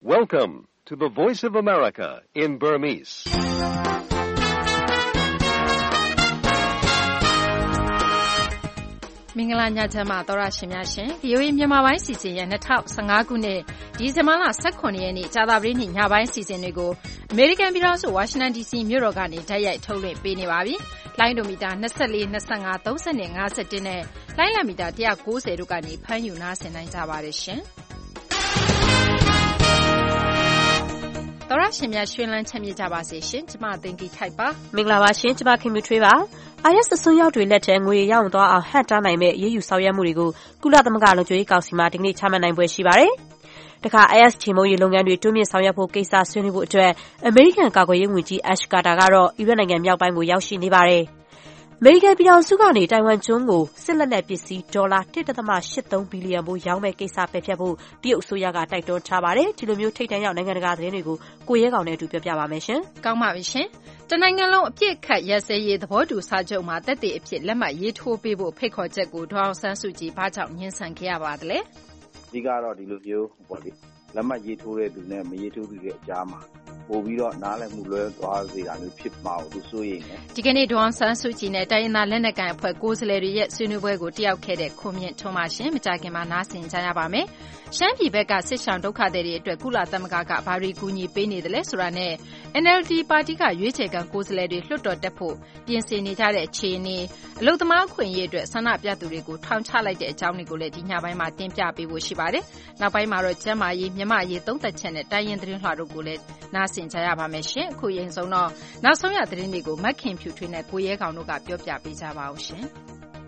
Welcome to the Voice of America in Burmese. ။မင်္ဂလာညချမ်းပါသောရရှင်များရှင် VOA မြန်မာပိုင်းစီစဉ်ရဲ့2015ခုနှစ်ဒီဇင်ဘာလ18ရက်နေ့ကြာသပတေးနေ့ညပိုင်းစီစဉ်တွေကိုအမေရိကန်ပြည်ထောင်စုဝါရှင်တန် DC မြို့တော်ကနေတိုက်ရိုက်ထုတ်လွှင့်ပေးနေပါပြီ။လိုင်းဒိုမီတာ24 25 30နဲ့51နဲ့လိုင်းလံမီတာ190တို့ကနေဖမ်းယူနားဆင်နိုင်ကြပါတယ်ရှင်။သောရရှင်များရှင်လန်းချမ်းမြေ့ကြပါစေရှင်။ကျမသိင်္ဂီထိုက်ပါ။မင်္ဂလာပါရှင်။ကျမခင်မြူထွေးပါ။ IS အစွန်းရောက်တွေလက်ထဲငွေရောက်သွားအောင်ဟန့်တားနိုင်မဲ့ရေးယူဆောင်ရွက်မှုတွေကိုကုလသမဂ္ဂလုံခြုံရေးကောင်စီမှဒီကနေ့ချမှတ်နိုင်ပွဲရှိပါတယ်။တခါ IS ချေမှုန်းရေးလုပ်ငန်းတွေတိုးမြင့်ဆောင်ရွက်ဖို့ကိစ္စဆွေးနွေးဖို့အတွက်အမေရိကန်ကာကွယ်ရေးဝန်ကြီး Ash Carter ကတော့အီရတ်နိုင်ငံမြောက်ပိုင်းကိုရောက်ရှိနေပါတယ်။အမေရိကန်ပြည်ထောင်စုကနေတိုင်ဝမ်ကျွန်းကိုစစ်လက်နက်ပစ္စည်းဒေါ်လာ 1.83 ဘီလီယံဖိုးရောင်းမဲ့ကိစ္စပယ်ဖျက်ဖို့တရုတ်အစိုးရကတိုက်တွန်းထားပါတယ်။ဒီလိုမျိုးထိပ်တန်းရောက်နိုင်ငံတကာသတင်းတွေကိုကိုရဲကောင်နဲ့အတူပြောပြပါမယ်ရှင်။ကောင်းပါပြီရှင်။တနိုင်ငံလုံးအပြစ်ခတ်ရက်စဲရေးသဘောတူစာချုပ်မှာတက်တဲ့အဖြစ်လက်မှတ်ရေးထိုးပေးဖို့ဖိတ်ခေါ်ချက်ကိုဒေါအောင်ဆန်းစုကြည်ဘာကြောင့်ညှင်းဆန်ခဲ့ရပါသလဲ။ဒီကတော့ဒီလိုမျိုးပေါ့လေလက်မှတ်ရေးထိုးတဲ့သူနဲ့မရေးထိုးသူရဲ့အကြားမှာပို့ပြီးတော့နားလည်မှုလွဲသွားစေတာမျိုးဖြစ်မှာလို့ဆိုရင်ဒီကနေ့ဒေါအောင်ဆန်းစုကြည်နဲ့တိုင်းရင်းသားလက်နက်ကိုင်အဖွဲ့ကိုယ်စားလှယ်တွေရဲ့ဆွေးနွေးပွဲကိုတက်ရောက်ခဲ့တဲ့ခွန်မြင့်ထွန်းပါရှင်မကြခင်မှာနားဆင်ကြရပါမယ်။ရှမ်းပြည်ဘက်ကစစ်ဆောင်ဒုက္ခသည်တွေအတွက်ကုလသမဂ္ဂကဘာတွေကူညီပေးနေတယ်လဲဆိုတာနဲ့ NLD ပါတီကရွေးချယ်ခံကိုယ်စားလှယ်တွေလွှတ်တော်တက်ဖို့ပြင်ဆင်နေကြတဲ့အခြေအနေအလုပ်သမားအခွင့်အရေးအတွက်ဆန္ဒပြသူတွေကိုထောင်ချလိုက်တဲ့အကြောင်းတွေကိုလည်းဒီညပိုင်းမှာတင်ပြပေးဖို့ရှိပါတယ်။နောက်ပိုင်းမှာတော့ကျန်းမာရေးမြမရေးသုံးသက်ချက်နဲ့တိုင်းရင်းသတင်းလှတို့ကိုလည်းနားဆင်ကြရပါမယ်ရှင်။အခုရင်ဆုံးတော့နောက်ဆုံးရသတင်းတွေကိုမက်ခင်ဖြူထွေးနဲ့ကိုရဲကောင်တို့ကပြောပြပေးကြပါဦးရှင်။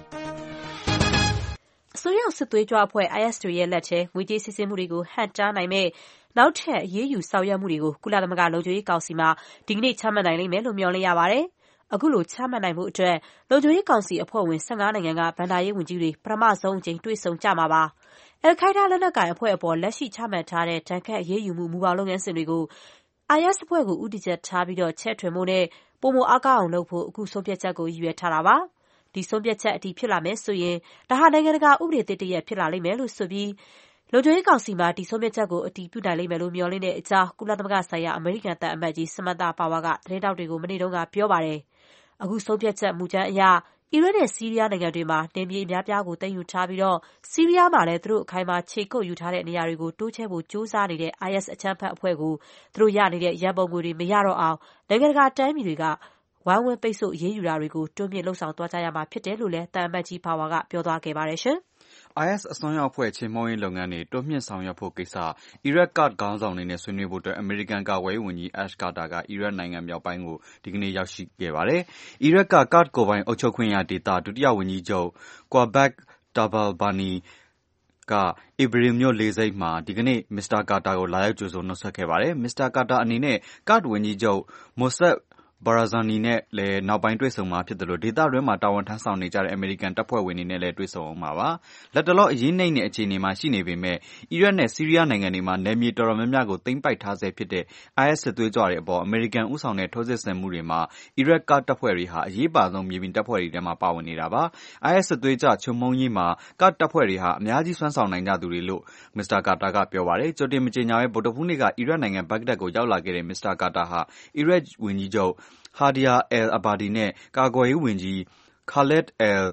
အစိုးရစစ်သွေးကြွအဖွဲ့ IS တွေရဲ့လက်ထဲငွေကြေးစစ်ဆေးမှုတွေကိုဟန့်တားနိုင်မဲ့နောက်ထပ်အရေးယူဆောင်ရွက်မှုတွေကိုကုလသမဂ္ဂလုံခြုံရေးကောင်စီမှာဒီကနေ့ချမှတ်နိုင်လိမ့်မယ်လို့မျှော်လင့်ရပါတယ်။အခုလိုချမှတ်နိုင်မှုအတွက်လုံခြုံရေးကောင်စီအဖွဲ့ဝင်15နိုင်ငံကဘဏ္ဍာရေးဝန်ကြီးတွေပထမဆုံးအကြိမ်တွေ့ဆုံကြမှာပါ။အယ်ခိုင်ဒါလက်နက်ကိုင်အဖွဲ့အပေါ်လက်ရှိချမှတ်ထားတဲ့ဒဏ်ခတ်အရေးယူမှုမူပေါင်းလုပ်ငန်းစဉ်တွေကိုIS အဖွဲ့ကိုဦးတည်ချက်ထားပြီးချဲ့ထွင်ဖို့နဲ့ပိုမိုအားကောင်းအောင်လုပ်ဖို့အခုဆုံးဖြတ်ချက်ကိုရည်ရွယ်ထားတာပါ။ဒီဆုံးဖြတ်ချက်အတည်ဖြစ်လာမယ်ဆိုရင်ဒါဟာနိုင်ငံတကာဥပဒေသစ်တရပ်ဖြစ်လာလိမ့်မယ်လို့ဆိုပြီးလုံခြုံရေးကောင်စီမှာဒီဆုံးဖြတ်ချက်ကိုအတည်ပြုနိုင်လိမ့်မယ်လို့မျှော်လင့်တဲ့အကြောင်းကုလသမဂ္ဂဆိုင်ရာအမေရိကန်သံအမတ်ကြီး Samantha Power ကသတင်းထောက်တွေကိုမနေ့တုန်းကပြောပါတယ်။အခုဆုံးဖြတ်ချက်မူကြမ်းအရအီရတ်နဲ့ဆီးရီးယားနိုင်ငံတွေမှာနယ်မြေအများပြားကိုသိမ်းယူထားပြီးဆီးရီးယားမှာလည်းသူတို့အခိုင်အမာခြေကုပ်ယူထားတဲ့နေရာတွေကိုတိုးချဲ့ဖို့ကြိုးစားနေတဲ့ IS အကြမ်းဖက်အဖွဲ့ကိုသူတို့ရနေတဲ့ရန်ပုံငွေတွေမရတော့အောင်နိုင်ငံတကာတိုင်းပြည်တွေကဝိုင်းဝန်းပိတ်ဆို့အရေးယူတာတွေကိုတွန်းမြင့်လှုံ့ဆော်သွားကြရမှာဖြစ်တယ်လို့လည်းသံအမတ်ကြီး Power ကပြောသွားခဲ့ပါတယ်ရှင်။ IS အစွန်းရောက်အဖွဲ့ချေမှုန်းရေးလုပ်ငန်းတွေတိုးမြင့်ဆောင်ရွက်ဖို့ကိစ္စအီရတ်ကခေါင်းဆောင်တွေနဲ့ဆွေးနွေးဖို့အတွက်အမေရိကန်ကာကွယ်ရေးဝန်ကြီး Ash Carter ကအီရတ်နိုင်ငံမြောက်ပိုင်းကိုဒီကနေ့ရောက်ရှိခဲ့ပါတယ်။အီရတ်ကကာ့ဒ်ကိုယ်ပိုင်အုပ်ချုပ်ခွင့်ရဒေသဒုတိယဝန်ကြီးချုပ် Qubak Tabalbani ကအီဘရီမြို့လေဆိပ်မှာဒီကနေ့မစ္စတာကာတာကိုလာရောက်ကြိုဆိုနှုတ်ဆက်ခဲ့ပါတယ်။မစ္စတာကာတာအနေနဲ့ကာ့ဒ်ဝန်ကြီးချုပ် Mossad Barzani နဲ့လည်းနောက်ပိုင်းတွေ့ဆုံမှာဖြစ်တယ်လို့ဒေသတွင်းမှာတာဝန်ထမ်းဆောင်နေကြတဲ့အမေရိကန်တပ်ဖွဲ့ဝင်တွေနဲ့လည်းတွေ့ဆုံအောင်မှာပါ။လက်တလောအရေးနှိမ့်တဲ့အခြေအနေမှာရှိနေပေမဲ့အီရတ်နဲ့ဆီးရီးယားနိုင်ငံတွေမှာနယ်မြေတော်တော်များများကိုသိမ်းပိုက်ထားဆဲဖြစ်တဲ့ IS စစ်သွေးကြွတွေအပေါ်အမေရိကန်ဦးဆောင်တဲ့ထိုးစစ်ဆင်မှုတွေမှာအီရတ်ကတပ်ဖွဲ့တွေဟာအရေးပါဆုံးမြေပြင်တပ်ဖွဲ့တွေထဲမှာပါဝင်နေတာပါ။ IS စစ်သွေးကြွချုံမုံရေးမှာကတပ်ဖွဲ့တွေဟာအများကြီးစွမ်းဆောင်နိုင်ကြသူတွေလို့မစ္စတာကာတာကပြောပါတယ်။ကြိုတင်မကြေညာဘဲဗုဒ္ဓဟူးနေ့ကအီရတ်နိုင်ငံဘဂ္ဂဒက်ကိုရောက်လာခဲ့တဲ့မစ္စတာကာတာဟာအီရတ်ဝန်ကြီးချုပ်Haider al-Abadi နဲ့ကာကွယ်ရေးဝန်ကြီး Khaled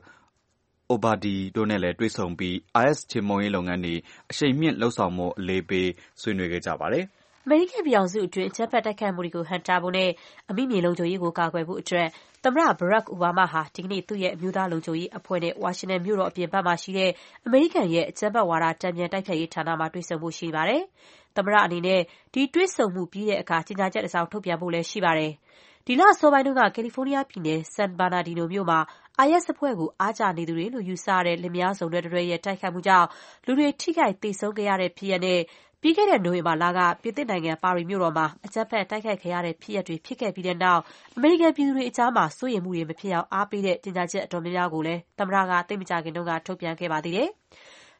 al-Obadi တို့နဲ့လည်းတွေ့ဆုံပြီး IS ချေမှုန်းရေးလုပ်ငန်းတွေအရှိန်မြှင့်လုပ်ဆောင်ဖို့အလေးပေးဆွေးနွေးခဲ့ကြပါတယ်။အမေရိကန်ပြည်ထောင်စုအတွင်းအကြမ်းဖက်တိုက်ခိုက်မှုတွေကိုဟန့်တားဖို့နဲ့အမိမြေလုံခြုံရေးကိုကာကွယ်ဖို့အတွက်သမ္မတ Barack Obama ဟာဒီကနေ့သူ့ရဲ့အမျိုးသားလုံခြုံရေးအဖွဲ့နဲ့ဝါရှင်တန်မြို့တော်အပြင်ဘက်မှာရှိတဲ့အမေရိကန်ရဲ့အကြမ်းဖက်ဝါဒတန်ပြန်တိုက်ဖျက်ရေးဌာနမှာတွေ့ဆုံဖို့ရှိပါတယ်။သမ္မတအနေနဲ့ဒီတွေ့ဆုံမှုပြီးတဲ့အခါကြေညာချက်တစ်စောင်ထုတ်ပြန်ဖို့လည်းရှိပါတယ်။ဒီလအစောပိုင်းတုန်းကကယ်လီဖိုးနီးယားပြည်နယ် San Bernardino မြို့မှာ IS အဖွဲ့ကိုအားကျနေသူတွေလို့ယူဆရတဲ့လင်မယားစုံတွဲတတွဲရဲ့တိုက်ခိုက်မှုကြောင့်လူတွေထိခိုက်သေဆုံးခဲ့ရတဲ့ဖြစ်ရပ်နဲ့ပြီးခဲ့တဲ့နိုဝင်ဘာလကပြင်သစ်နိုင်ငံပါရီမြို့တော်မှာအကြမ်းဖက်တိုက်ခိုက်ခံရတဲ့ဖြစ်ရပ်တွေဖြစ်ခဲ့ပြီးတဲ့နောက်အမေရိကန်ပြည်သူတွေအကြားမှာစိုးရိမ်မှုတွေမဖြစ်အောင်အားပေးတဲ့ကြေညာချက်အတော်များများကိုလည်းသမ္မတကသိပ်မကြာခင်တုန်းကထုတ်ပြန်ခဲ့ပါသေးတယ်။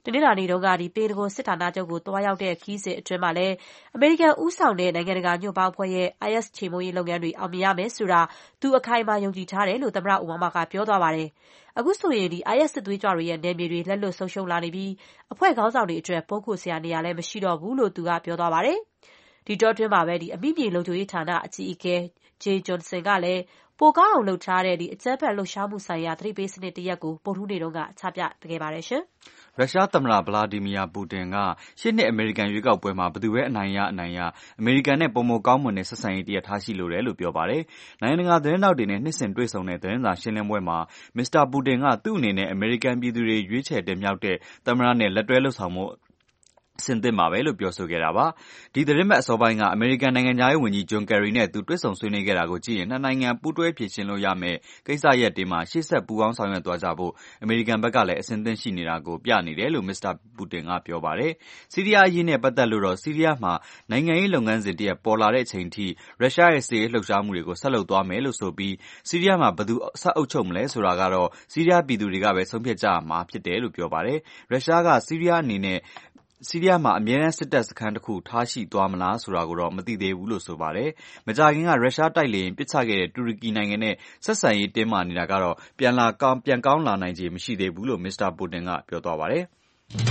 တနင်္လာနေ့တုန်းကပင်တဂွန်စစ်ဌာနချုပ်ကိုသွားရောက်တဲ့ခရီးစဉ်အတွင်းမှာလည်းအမေရိကန်ဦးဆောင်တဲ့နိုင်ငံတကာညွန့်ပေါင်းအဖွဲ့ရဲ့ IS ချေမှုန်းရေးလုပ်ငန်းတွေအောင်မြင်ရမယ်ဆိုတာသူအခိုင်အမာယုံကြည်ထားတယ်လို့သမ္မတအိုဘားမားကပြောသွားပါတယ်။အခုဆိုရင်IS စစ်သွေးကြွတွေရဲ့နယ်မြေတွေလက်လွတ်ဆုံးရှုံးလာနေပြီးအဖွဲ့ခေါင်းဆောင်တွေအတွက်ပုန်းခိုစရာနေရာလည်းမရှိတော့ဘူးလို့သူကပြောသွားပါတယ်။ဒီတောအတွင်းမှာပဲအမိမြေလုံခြုံရေးဌာနအကြီးအကဲ Jay Johnson ကလည်းပိုကောင်းအောင်လုပ်ထားတဲ့အကြမ်းဖက်လှုပ်ရှားမှုဆိုင်ရာသတိပေးစနစ်တရပ်ကိုဗုဒ္ဓဟူးနေ့တုန်းကချပြခဲ့ပါတယ်ရှင်။ရုရှားသမ္မတဗလာဒီမီယာပူတင်ကရှေ့နှစ်အမေရိကန်ရွေးကောက်ပွဲမှာဘယ်သူပဲအနိုင်ရအမေရိကန်နဲ့ပိုမိုကောင်းမွန်တဲ့ဆက်ဆံရေးတရပ်ထားရှိလိုတယ်လို့ပြောပါတယ်။နိုင်ငံတကာသတင်းထောက်တွေနဲ့နှစ်စဉ်တွေ့ဆုံတဲ့သတင်းစာရှင်းလင်းပွဲမှာမစ္စတာပူတင်ကသူ့အနေနဲ့အမေရိကန်ပြည်သူတွေရွေးချယ်တင်မြှောက်တဲ့သမ္မတနဲ့လက်တွဲလုပ်ဆောင်မှုစင်သစ်မှာပဲလို့ပြောဆိုခဲ့တာပါ။ဒီသတင်းပတ်အစောပိုင်းကအမေရိကန်နိုင်ငံခြားရေးဝန်ကြီးဂျွန်ကယ်ရီနဲ့သူတွေ့ဆုံဆွေးနွေးခဲ့တာကိုကြည့်ရင်နှစ်နိုင်ငံပူးတွဲဖြေရှင်းလို့ရမယ့်ကိစ္စရပ်တွေမှာရှေ့ဆက်ပူးပေါင်းဆောင်ရွက်သွားကြဖို့အမေရိကန်ဘက်ကလည်းအဆင်သင့်ရှိနေတာကိုပြနေတယ်လို့မစ္စတာပူတင်ကပြောပါတယ်။ဆီးရီးယားအရေးနဲ့ပတ်သက်လို့တော့ဆီးရီးယားမှာနိုင်ငံရေးလုပ်ငန်းစဉ်တရပ်ပေါ်လာတဲ့အချိန်ထိရုရှားရဲ့စစ်ရေးလှုပ်ရှားမှုတွေကိုဆက်လုပ်သွားမယ်လို့ဆိုပြီးဆီးရီးယားမှာဘယ်သူဆက်အုပ်ချုပ်မလဲဆိုတာကတော့ဆီးရီးယားပြည်သူတွေကပဲဆုံးဖြတ်ကြရမှာဖြစ်တယ်လို့ပြောပါတယ်။ရုရှားကဆီးရီးယားအနေနဲ့ဆီးရီးယားမှာအမြဲတမ်းစစ်တပ်စခန်းတစ်ခုထားရှိသွားမလားဆိုတာကိုတော့မသိသေးဘူးလို့ဆိုပါတယ်။မကြာခင်ကရုရှားတိုက်လေယာဉ်ပစ်ချခဲ့တဲ့တူရကီနိုင်ငံနဲ့ဆက်ဆံရေးတင်းမာနေတာကတော့ပြန်ကောင်းလာနိုင်ခြေမရှိသေးဘူးလို့မစ္စတာပူတင်ကပြောသွားပါတယ်။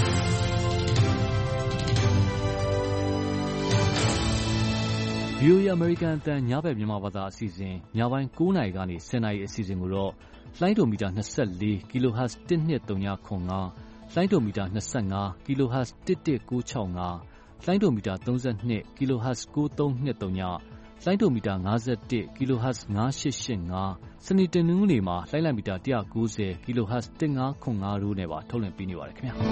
VOA အမေရိကန်အသံညဘက်မြန်မာဘာသာအစီအစဉ်ညပိုင်း9:00 နာရီကနေ10:00 နာရီအစီအစဉ်ကိုတော့လိုင်းဒိုမီတာ24 kHz 12395လိုင်းဒိုမီတာ25 kHz 11965လိုင်းဒိုမီတာ32 kHz 9323လိုင်းဒိုမီတာ51 kHz 9885စနေတနင်္ဂနွေမှာလိုင်းလံမီတာ190 kHz 1505တို့နဲ့ပါထုတ်လွှင့်ပေးနေပါတယ်ခင်ဗျာ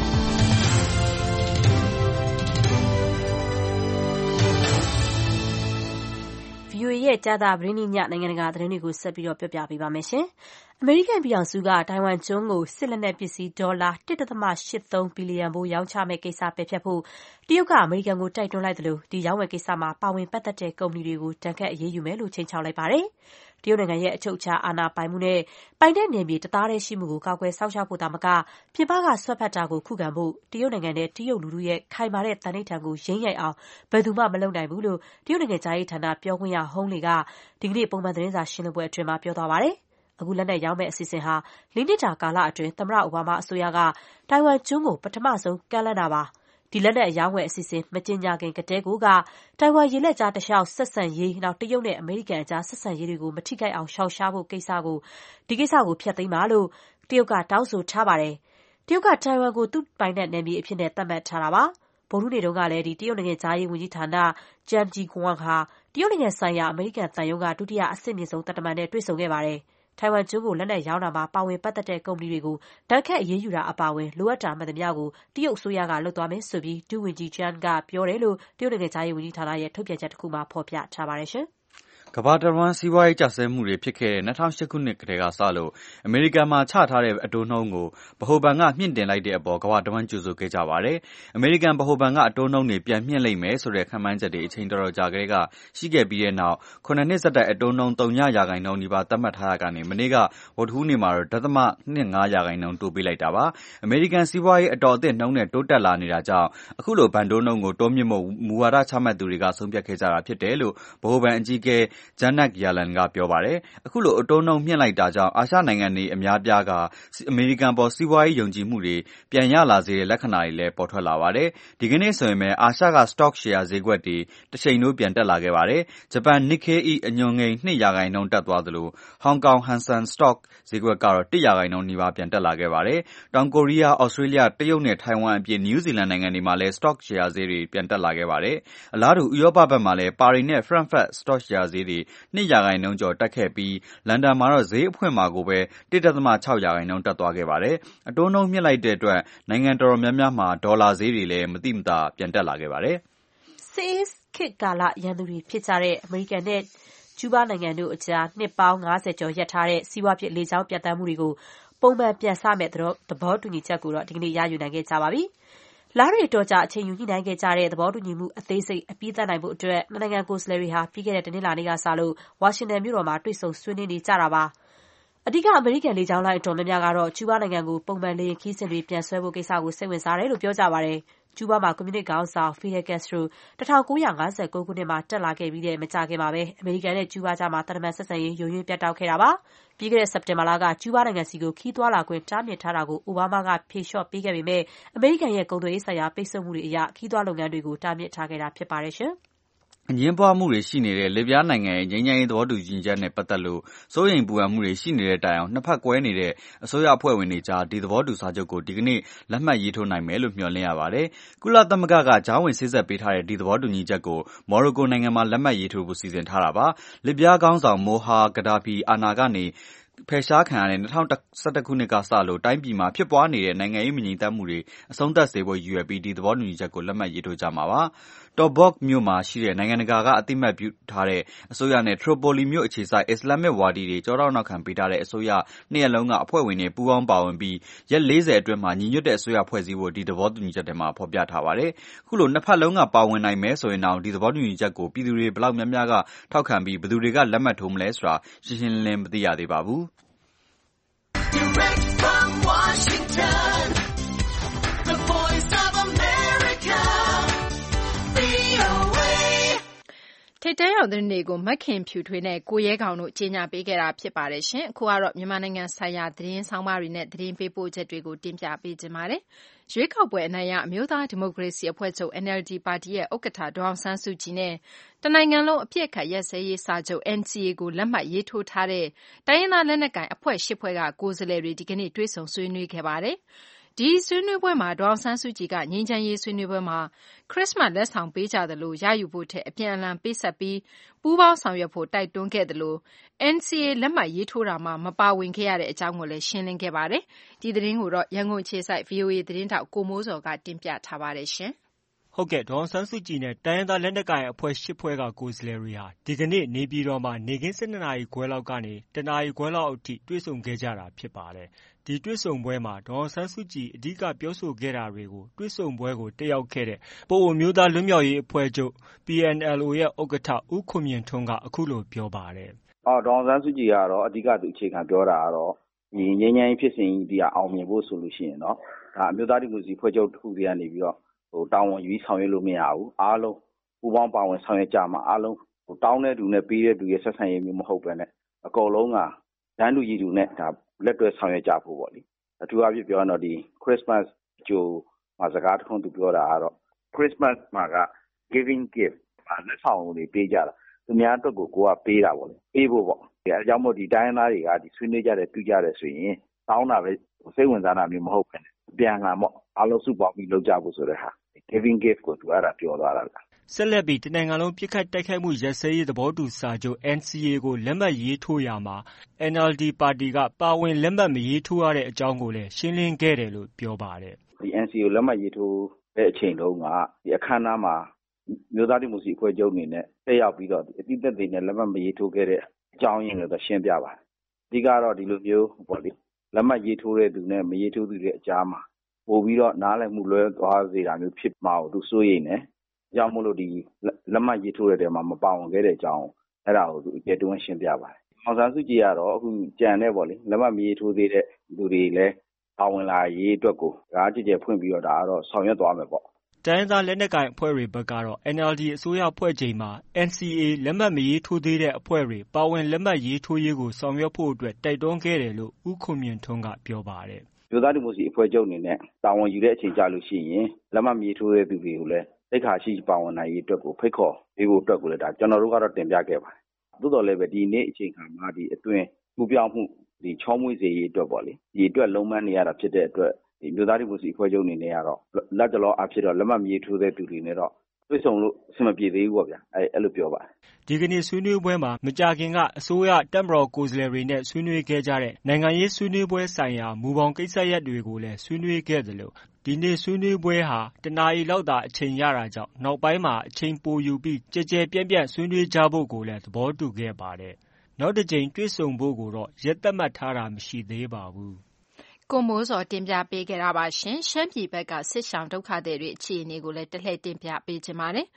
VOA ရဲ့ကြာသပတေးနေ့ညနိုင်ငံတကာသတင်းတွေကိုဆက်ပြီးပြောပြပေးပါမယ်ရှင်။အမေရိကန်ပြည်ထောင်စုကတိုင်ဝမ်ကျွန်းကိုစစ်လက်နက်ပစ္စည်းဒေါ်လာ 1.83 ဘီလီယံဖိုးရောင်းချမယ့်ကိစ္စပယ်ဖျက်ဖို့တရုတ်ကအမေရိကန်ကိုတိုက်တွန်းလိုက်သလိုဒီရောင်းဝယ်ကိစ္စမှာပါဝင်ပတ်သက်တဲ့ကုမ္ပဏီတွေကိုဒဏ်ခတ်အရေးယူမယ်လို့ခြိမ်းခြောက်လိုက်ပါတယ်။တရုတ်နိုင်ငံရဲ့အချုပ်အခြာအာဏာပိုင်မှုနဲ့ပိုင်တဲ့နယ်မြေတသားတည်းရှိမှုကိုကာကွယ်စောင့်ရှောက်ဖို့သာမကပြင်ပကဆွတ်ဖက်တာကိုခုခံဖို့တရုတ်နိုင်ငံနဲ့တရုတ်လူထုရဲ့ခိုင်မာတဲ့သန္နိဋ္ဌာန်ကိုယိမ်းယိုင်အောင်ဘယ်သူမှမလုပ်နိုင်ဘူးလို့တရုတ်နိုင်ငံခြားရေးဌာနပြောခွင့်ရဟုန်းလီကဒီကနေ့ပုံမှန်သတင်းစာရှင်းလင်းပွဲအတွင်းမှာပြောသွားပါတယ်။အခုလက်နက်ရောင်းမဲ့အစီအစဉ်ဟာ၄ နှစ်တာကာလအတွင်းသမ္မတအိုဘားမားအစိုးရကတိုင်ဝမ်ကျွန်းကိုပထမဆုံးကမ်းလှမ်းတာပါ။ဒီလက်နက်အရောင်းဝယ်အစီအစဉ်မကြေညာခင်ကတည်းကတိုင်ဝမ်ရေလက်ကြားတလျှောက်ဆက်ဆံရေးနောက်တရုတ်နဲ့အမေရိကန်အကြားဆက်ဆံရေးတွေကိုမထိခိုက်အောင်ရှောင်ရှားဖို့ဒီကိစ္စကိုဖျက်သိမ်းပါလို့တရုတ်ကတောင်းဆိုထားပါတယ်။တရုတ်ကတိုင်ဝမ်ကိုသူ့ပိုင်နက်နယ်မြေအဖြစ်သတ်မှတ်ထားတာပါ။ဗုဒ္ဓဟူးနေ့တုန်းကလည်းတရုတ်နိုင်ငံခြားရေးဝန်ကြီးဌာန Zhang Jiguang ဟာတရုတ်နိုင်ငံဆိုင်ရာအမေရိကန်သံရုံးကဒုတိယအဆင့်မြင့်ဆုံးသံတမန်နဲ့တွေ့ဆုံခဲ့ပါတယ်။တိုင်ဝမ်ကျွန်းကိုလက်နက်ရောင်းတာမှာပါဝင်ပတ်သက်တဲ့ကုမ္ပဏီတွေကိုဒဏ်ခတ်အရေးယူတာအပါအဝင်လိုအပ်တာမှန်သမျှကိုတရုတ်အစိုးရကလုပ်သွားမယ်ဆိုပြီးဒုဝန်ကြီး Zhang ကပြောတယ်လို့တရုတ်နိုင်ငံခြားရေးဝန်ကြီးဌာနရဲ့ထုတ်ပြန်ချက်တစ်ခုမှာဖော်ပြထားပါတယ်ရှင်။ကမ္ဘာတဝန်းစီးပွားရေးကျဆင်းမှုတွေဖြစ်ခဲ့တဲ့2008ခုနှစ်ကတည်းကစလို့အမေရိကန်မှာချထားတဲ့အတိုးနှုန်းကိုဗဟိုဘဏ်ကမြင့်တင်လိုက်တဲ့အပေါ်ကမ္ဘာတဝန်းကြိုဆိုခဲ့ကြပါတယ်။အမေရိကန်ဗဟိုဘဏ်ကအတိုးနှုန်းတွေပြန်မြင့်လိမ့်မယ်ဆိုတဲ့ခန့်မှန်းချက်တွေအချိန်တော်တော်ကြာကတည်းကရှိခဲ့ပြီးတဲ့နောက်9နှစ်ဆက်တိုက်အတိုးနှုန်း3%နီးပါးသတ်မှတ်ထားတာကနေမနေ့ကဗုဒ္ဓဟူးနေ့မှာတော့ 0.25% တိုးပေးလိုက်တာပါ။အမေရိကန်စီးပွားရေးအတော်အသင့်နှုန်းနဲ့တိုးတက်လာနေတာကြောင့်အခုလိုဘဏ်တိုးနှုန်းကိုတိုးမြင့်ဖို့မူဝါဒချမှတ်သူတွေကဆုံးဖြတ်ခဲ့ကြတာဖြစ်တယ်လို့ဗဟိုဘဏ်အကြီးအကဲJanet Yellen ကပြောပါတယ်။အခုလိုအတိုးနှုန်းမြင့်လိုက်တာကြောင့်အာရှနိုင်ငံတွေအများပြားကအမေရိကန်ပေါ်စီးပွားရေးယုံကြည်မှုတွေပြန်ရလာစေတဲ့လက္ခဏာတွေလည်းပေါ်ထွက်လာပါတယ်။ဒီကနေ့ဆိုရင်ပဲအာရှက stock share ဈေးကွက်တွေတစ်ချိန်လုံးပြန်တက်လာခဲ့ပါတယ်။ဂျပန် Nikkei အညွှန်းကိန်း 2% တက်သွားသလို Hong Kong Hang Seng Stock ဈေးကွက်ကတော့ 1% နီးပါးပြန်တက်လာခဲ့ပါတယ်။တောင်ကိုရီးယား၊ဩစတြေးလျ၊တရုတ်နဲ့ထိုင်ဝမ်အပြင်နယူးဇီလန်နိုင်ငံတွေမှာလည်း stock share ဈေးတွေပြန်တက်လာခဲ့ပါတယ်။အလားတူဥရောပဘက်မှာလည်းပါရီနဲ့ Frankfurt stock share ဈေးတွေ2% ကျော်တက်ခဲ့ပြီးလန်ဒန်မှာတော့ဈေးအဖွင့်မှာကိုပဲ 1.6% တက်သွားခဲ့ပါတယ်။အတိုးနှုန်းမြင့်လိုက်တဲ့အတွက်နိုင်ငံတော်တော်များများမှာဒေါ်လာဈေးတွေလည်းမသိမသာပြန်တက်လာခဲ့ပါတယ်။စစ်အေးခေတ်ကာလရန်သူတွေဖြစ်ကြတဲ့အမေရိကန်နဲ့ကျူးဘားနိုင်ငံတို့အကြားနှစ်ပေါင်း50ကျော်ရပ်ထားတဲ့စီးပွားဖြစ်လေကြောင်းပြတ်သန်းမှုတွေကိုပုံမှန်ပြန်စမယ့်သဘောတူညီချက်ကိုတော့ဒီကနေ့ရယူနိုင်ခဲ့ကြပါပြီ။လတွေအတော်ကြာအချိန်ယူညှိနှိုင်းခဲ့ကြတဲ့သဘောတူညီမှုအသေးစိတ်အပြီးသတ်နိုင်ဖို့အတွက်နိုင်ငံကိုယ်စားလှယ်တွေဟာပြီးခဲ့တဲ့တနင်္လာနေ့ကစလို့ဝါရှင်တန်မြို့တော်မှာတွေ့ဆုံဆွေးနွေးနေကြတာပါ။အဓိကအမေရိကန်လေကြောင်းလိုင်းအတော်များများကတော့ကျူးဘားနိုင်ငံကိုပုံမှန်လေယာဉ်ခရီးစဉ်တွေပြန်ဆွဲဖို့ကိစ္စကိုစိတ်ဝင်စားတယ်လို့ပြောကြပါတယ်။ကျူးဘားမှာကွန်မြူနစ်ခေါင်းဆောင် Fidel Castro 1959 ခုနှစ်မှာတက်လာခဲ့ပြီးမကြာခင်မှာပဲအမေရိကန်နဲ့ကျူးဘားကြားမှာသံတမန်ဆက်ဆံရေးယိုယွင်းပြတ်တောက်ခဲ့တာပါ။ပြီးခဲ့တဲ့စက်တင်ဘာလကကျူးဘားနိုင်ငံစီကိုခရီးသွားလာခွင့်တားမြစ်ထားတာကိုအိုဘားမားကဖြေလျှော့ပေးခဲ့ပေမဲ့အမေရိကန်ရဲ့ကုန်သွယ်ရေးဆိုင်ရာပိတ်ဆို့မှုတွေအရခရီးသွားလုပ်ငန်းတွေကိုတားမြစ်ထားခဲ့တာဖြစ်ပါတယ်ရှင်။အငြင်းပွားမှုတွေရှိနေတဲ့လစ်ဗျားနိုင်ငံရဲ့ငြိမ်းချမ်းရေးသဘောတူညီချက်နဲ့ပတ်သက်လို့စိုးရိမ်ပူပန်မှုတွေရှိနေတဲ့တိုင်အောင်နှစ်ဖက်ကွဲနေတဲ့အစိုးရအဖွဲ့ဝင်တွေကြားဒီသဘောတူစာချုပ်ကိုဒီကနေ့လက်မှတ်ရေးထိုးနိုင်မယ်လို့မျှော်လင့်ရပါတယ်။ကုလသမဂ္ဂကကြားဝင်စေ့စပ်ပေးထားတဲ့ဒီသဘောတူညီချက်ကိုမော်ရိုကိုနိုင်ငံမှာလက်မှတ်ရေးထိုးဖို့စီစဉ်ထားတာပါ။လစ်ဗျားခေါင်းဆောင်မိုဟာဂဒါဖီအာဏာကနေဖယ်ရှားခံရတဲ့2011ခုနှစ်ကစလို့တိုင်းပြည်မှာဖြစ်ပွားနေတဲ့နိုင်ငံရေးမငြိမ်သက်မှုတွေအဆုံးသတ်စေဖို့ရည်ရွယ်ပြီးဒီသဘောတူညီချက်ကိုလက်မှတ်ရေးထိုးကြမှာပါ။ Tobruk မြို့မှာရှိတဲ့နိုင်ငံတကာကအသိအမှတ်ပြုထားတဲ့အစိုးရနဲ့ထရိုပိုလီမြို့အခြေစိုက်အစ္စလာမစ်ဝါဒီတွေကျောထောက်နောက်ခံပေးထားတဲ့အစိုးရနှစ်ရပ်လုံးကအဖွဲ့ဝင်တွေပူးပေါင်းပါဝင်ပြီးရက်40အတွင်းမှာညီညွတ်တဲ့အစိုးရဖွဲ့စည်းဖို့ဒီသဘောတူညီချက်ထဲမှာဖော်ပြထားပါတယ်။ခုလိုနှစ်ဖက်လုံးကပါဝင်နိုင်မယ်ဆိုရင်တော့ဒီသဘောတူညီချက်ကိုပြည်သူတွေဘယ်လောက်များများကထောက်ခံပြီးဘယ်သူတွေကလက်မှတ်ထိုးမလဲဆိုတာရှင်းရှင်းလင်းလင်းမသိရသေးပါဘူး။ Direct from Washington, the voice of America, VOA. ထိပ်တန်းရောက်သတင်းတွေကိုမခင်ဖြူထွေးနဲ့ကိုရဲကောင်တို့ကြီးညာပေးခဲ့တာဖြစ်ပါတယ်ရှင်။အခုကတော့မြန်မာနိုင်ငံဆိုင်ရာသတင်းဆောင်မတွေနဲ့သတင်းပေးပို့ချက်တွေကိုတင်ပြပေးကြပါမယ်။ရွေးကောက်ပွဲအနိုင်ရအမျိုးသားဒီမိုကရေစီအဖွဲ့ချုပ် NLD ပါတီရဲ့ဥက္ကဋ္ဌဒေါ်အောင်ဆန်းစုကြည်နဲ့တနိုင်ငံလုံးအပြစ်ခတ်ရက်စဲရေးစာချုပ် NCA ကိုလက်မှတ်ရေးထိုးထားတဲ့တိုင်းရင်းသားလက်နက်ကိုင်အဖွဲ့၈ဖွဲ့ကကိုယ်စားလှယ်တွေဒီကနေ့တွေ့ဆုံဆွေးနွေးခဲ့ပါတယ်။ဒီဆွေးနွေးပွဲမှာဒေါ်အောင်ဆန်းစုကြည်ကငြိမ်းချမ်းရေးဆွေးနွေးပွဲမှာခရစ်စမတ်လက်ဆောင်ပေးကြသလိုရယူဖို့ထက်အပြန်အလှန်ပေးဆက်ပြီးပူးပေါင်းဆောင်ရွက်ဖို့တိုက်တွန်းခဲ့သလို NCA လက်မှတ်ရေးထိုးတာမှာမပါဝင်ခဲ့ရတဲ့အကြောင်းကိုလည်းရှင်းလင်းခဲ့ပါတယ်။ဒီသတင်းကိုတော့ရန်ကုန်အခြေစိုက် VOA သတင်းထောက်ကိုမိုးစော်ကတင်ပြထားပါတယ်ရှင်။ဟုတ်ကဲ့ဒေါ်အောင်ဆန်းစုကြည်နဲ့တိုင်းရင်းသားလက်နက်ကိုင်အဖွဲ့၈ဖွဲ့ကကိုယ်စားလှယ်တွေဟာဒီကနေ့နေပြည်တော်မှာနေ့ခင်း12နာရီခွဲလောက်ကနေ1နာရီခွဲလောက်အထိတွေ့ဆုံခဲ့ကြတာဖြစ်ပါတယ်။ဒီတွေ့ဆုံပွဲမှာဒေါ်အောင်ဆန်းစုကြည်အဓိကပြောဆိုခဲ့တာတွေကိုတွေ့ဆုံပွဲကိုတက်ရောက်ခဲ့တဲ့ပအိုဝ်းအမျိုးသားလွတ်မြောက်ရေးအဖွဲ့ချုပ် PNLO ရဲ့ဥက္ကဋ္ဌဦးခွန်မြင့်ထွန်းကအခုလိုပြောပါတယ်။ဒေါ်အောင်ဆန်းစုကြည်ကတော့အဓိကသူအခြေခံပြောတာကတော့ဒီငြိမ်းချမ်းရေးဖြစ်စဉ်ကြီးအောင်မြင်ဖို့ဆိုလို့ရှိရင်တော့ဒါအမျိုးသားဒီမိုကရေစီအဖွဲ့ချုပ်တစ်ခုတည်းကနေပြီးတော့တာဝန်ယူဆောင်ရွက်လို့မရဘူးအားလုံးပူပေါင်းပါဝင်ဆောင်ရွက်ကြမှာအားလုံးတောင်းတဲ့သူနဲ့ပေးတဲ့သူရဲ့ဆက်ဆံရေးမျိုးမဟုတ်ပဲနဲ့အကုန်လုံးကတန်းတူရည်တူနဲ့ဒါလက်တွဲဆောင်ရွက်ကြဖို့ပေါ့လေအထူးအဖြစ်ပြောရတော့ဒီ Christmas ကြိုမှာစကားတစ်ခုသူပြောတာကတော့ Christmas မှာက giving gift လက်ဆောင်တွေပေးကြတာသူများအတွက်ကိုကပေးတာပေါ့လေပေးဖို့ပေါ့အဲအကြောင်းမို့ဒီတိုင်းသားတွေကဒီဆွေးနွေးကြတယ်ပြုကြတယ်ဆိုရင်တောင်းတာပဲစိတ်ဝင်စားတာမျိုးမဟုတ်ပဲနဲ့ပြန်လာပေါ့အားလုံးစုပေါင်းပြီးလုပ်ကြဖို့ဆိုတဲ့ဟာgiving gift ကိုသူအဲ့ဒါပြောသွားတာလားဆက်လက်ပြီးတနိုင်ငံလုံးပြစ်ခတ်တိုက်ခိုက်မှုရက်စဲရေးသဘောတူစာချုပ် NCA ကိုလက်မှတ်ရေးထိုးရမှာ NLD ပါတီကပါဝင်လက်မှတ်မရေးထိုးရတဲ့အကြောင်းကိုလည်းရှင်းလင်းခဲ့တယ်လို့ပြောပါတယ်ဒီ NCA ကိုလက်မှတ်ရေးထိုးတဲ့အချိန်တုန်းကဒီအခမ်းအနားမှာမျိုးသားဒီမိုကရေစီအဖွဲ့ချုပ်အနေနဲ့တက်ရောက်ပြီးတော့အတိအသက်တွေနဲ့လက်မှတ်မရေးထိုးခဲ့တဲ့အကြောင်းရင်းကိုတော့ရှင်းပြပါတယ်အဓိကတော့ဒီလိုမျိုးပေါ့လေလက်မှတ်ရေးထိုးတဲ့သူနဲ့မရေးထိုးသူတွေအကြားမှာပို့ပြီးတော့နားလည်မှုလွဲသွားစေတာမျိုးဖြစ်မှာကိုသူစိုးရိမ်နေကြောင့်မို့လို့ဒီလက်မှတ်ရေးထိုးတဲ့တဲမှာမပါဝင်ခဲ့တဲ့အကြောင်းအဲ့ဒါကိုသူအကျယ်တွန်းရှင်းပြပါတယ်။အောင်ဆန်းစုကြည်ကတော့အခုကြံတဲ့ပေါ့လေလက်မှတ်မရေးထိုးသေးတဲ့လူတွေလည်းပါဝင်လာရေးအတွက်ကိုဒါကြည်ကြဲဖွင့်ပြီးတော့ဒါကတော့ဆောင်ရွက်သွားမယ်ပေါ့။တိုင်းသားလက်နက်ကိုင်အဖွဲ့တွေဘက်ကတော့ NLD အစိုးရဖွဲ့ချိန်မှာ NCA လက်မှတ်မရေးထိုးသေးတဲ့အဖွဲ့တွေပါဝင်လက်မှတ်ရေးထိုးရေးကိုဆောင်ရွက်ဖို့အတွက်တိုက်တွန်းခဲ့တယ်လို့ဦးခွန်မြင့်ထွန်းကပြောပါတယ်။မျိုးသားဒီမိုကရေစီအဖွဲ့ချုပ်အနေနဲ့တာဝန်ယူတဲ့အချိန်ကြာလို့ရှိရင်လက်မှတ်မရေးထိုးတဲ့သူတွေကိုလည်းသိက္ခာရှိပါဝင်နိုင်ရေးအတွက်ကိုဖိတ်ခေါ်ပေးဖို့အတွက်ကိုလည်းဒါကျွန်တော်တို့ကတော့တင်ပြခဲ့ပါတယ်။သို့တော်လည်းပဲဒီနေ့အချိန်ခါမှာဒီအတွင်းပူပြောင်းမှုဒီချောမွေ့စေရေးအတွက်ပေါ့လေဒီအတွက်လုံးမနေရတာဖြစ်တဲ့အတွက်ဒီမျိုးသားဒီမိုကရေစီအဖွဲ့ချုပ်အနေနဲ့ကတော့လက်တလောအဖြစ်တော့လက်မှတ်မရေးထိုးတဲ့သူတွေနဲ့တော့တွေ့ဆုံလို့အဆင်မပြေသေးဘူးပေါ့ဗျာအဲ့လိုပြောပါတယ်ဒီကနေ့ဆွေးနွေးပွဲမှာမကြာခင်ကအစိုးရတပ်မတော်ကိုယ်စားလှယ်တွေနဲ့ဆွေးနွေးခဲ့ကြတဲ့နိုင်ငံရေးဆွေးနွေးပွဲဆိုင်ရာမူပေါင်းကိစ္စရပ်တွေကိုလည်းဆွေးနွေးခဲ့တယ်လို့ဒီနေ့ဆွေးနွေးပွဲဟာတနာရီလောက်သာအချိန်ရတာကြောင့်နောက်ပိုင်းမှာအချိန်ပိုယူပြီးကြဲကြဲပြန့်ပြန့်ဆွေးနွေးကြဖို့ကိုလည်းသဘောတူခဲ့ပါတယ်နောက်တစ်ကြိမ်တွေ့ဆုံဖို့ကိုတော့ရက်သတ်မှတ်ထားတာမရှိသေးပါဘူးကိုမိုးစော်တင်ပြပေးခဲ့တာပါရှင်ရှမ်းပြည်ဘက်ကစစ်ရှောင်ဒုက္ခသည်တွေအခြေအနေကိုလည်းတလှည့်တင်ပြပေးကြပါမယ်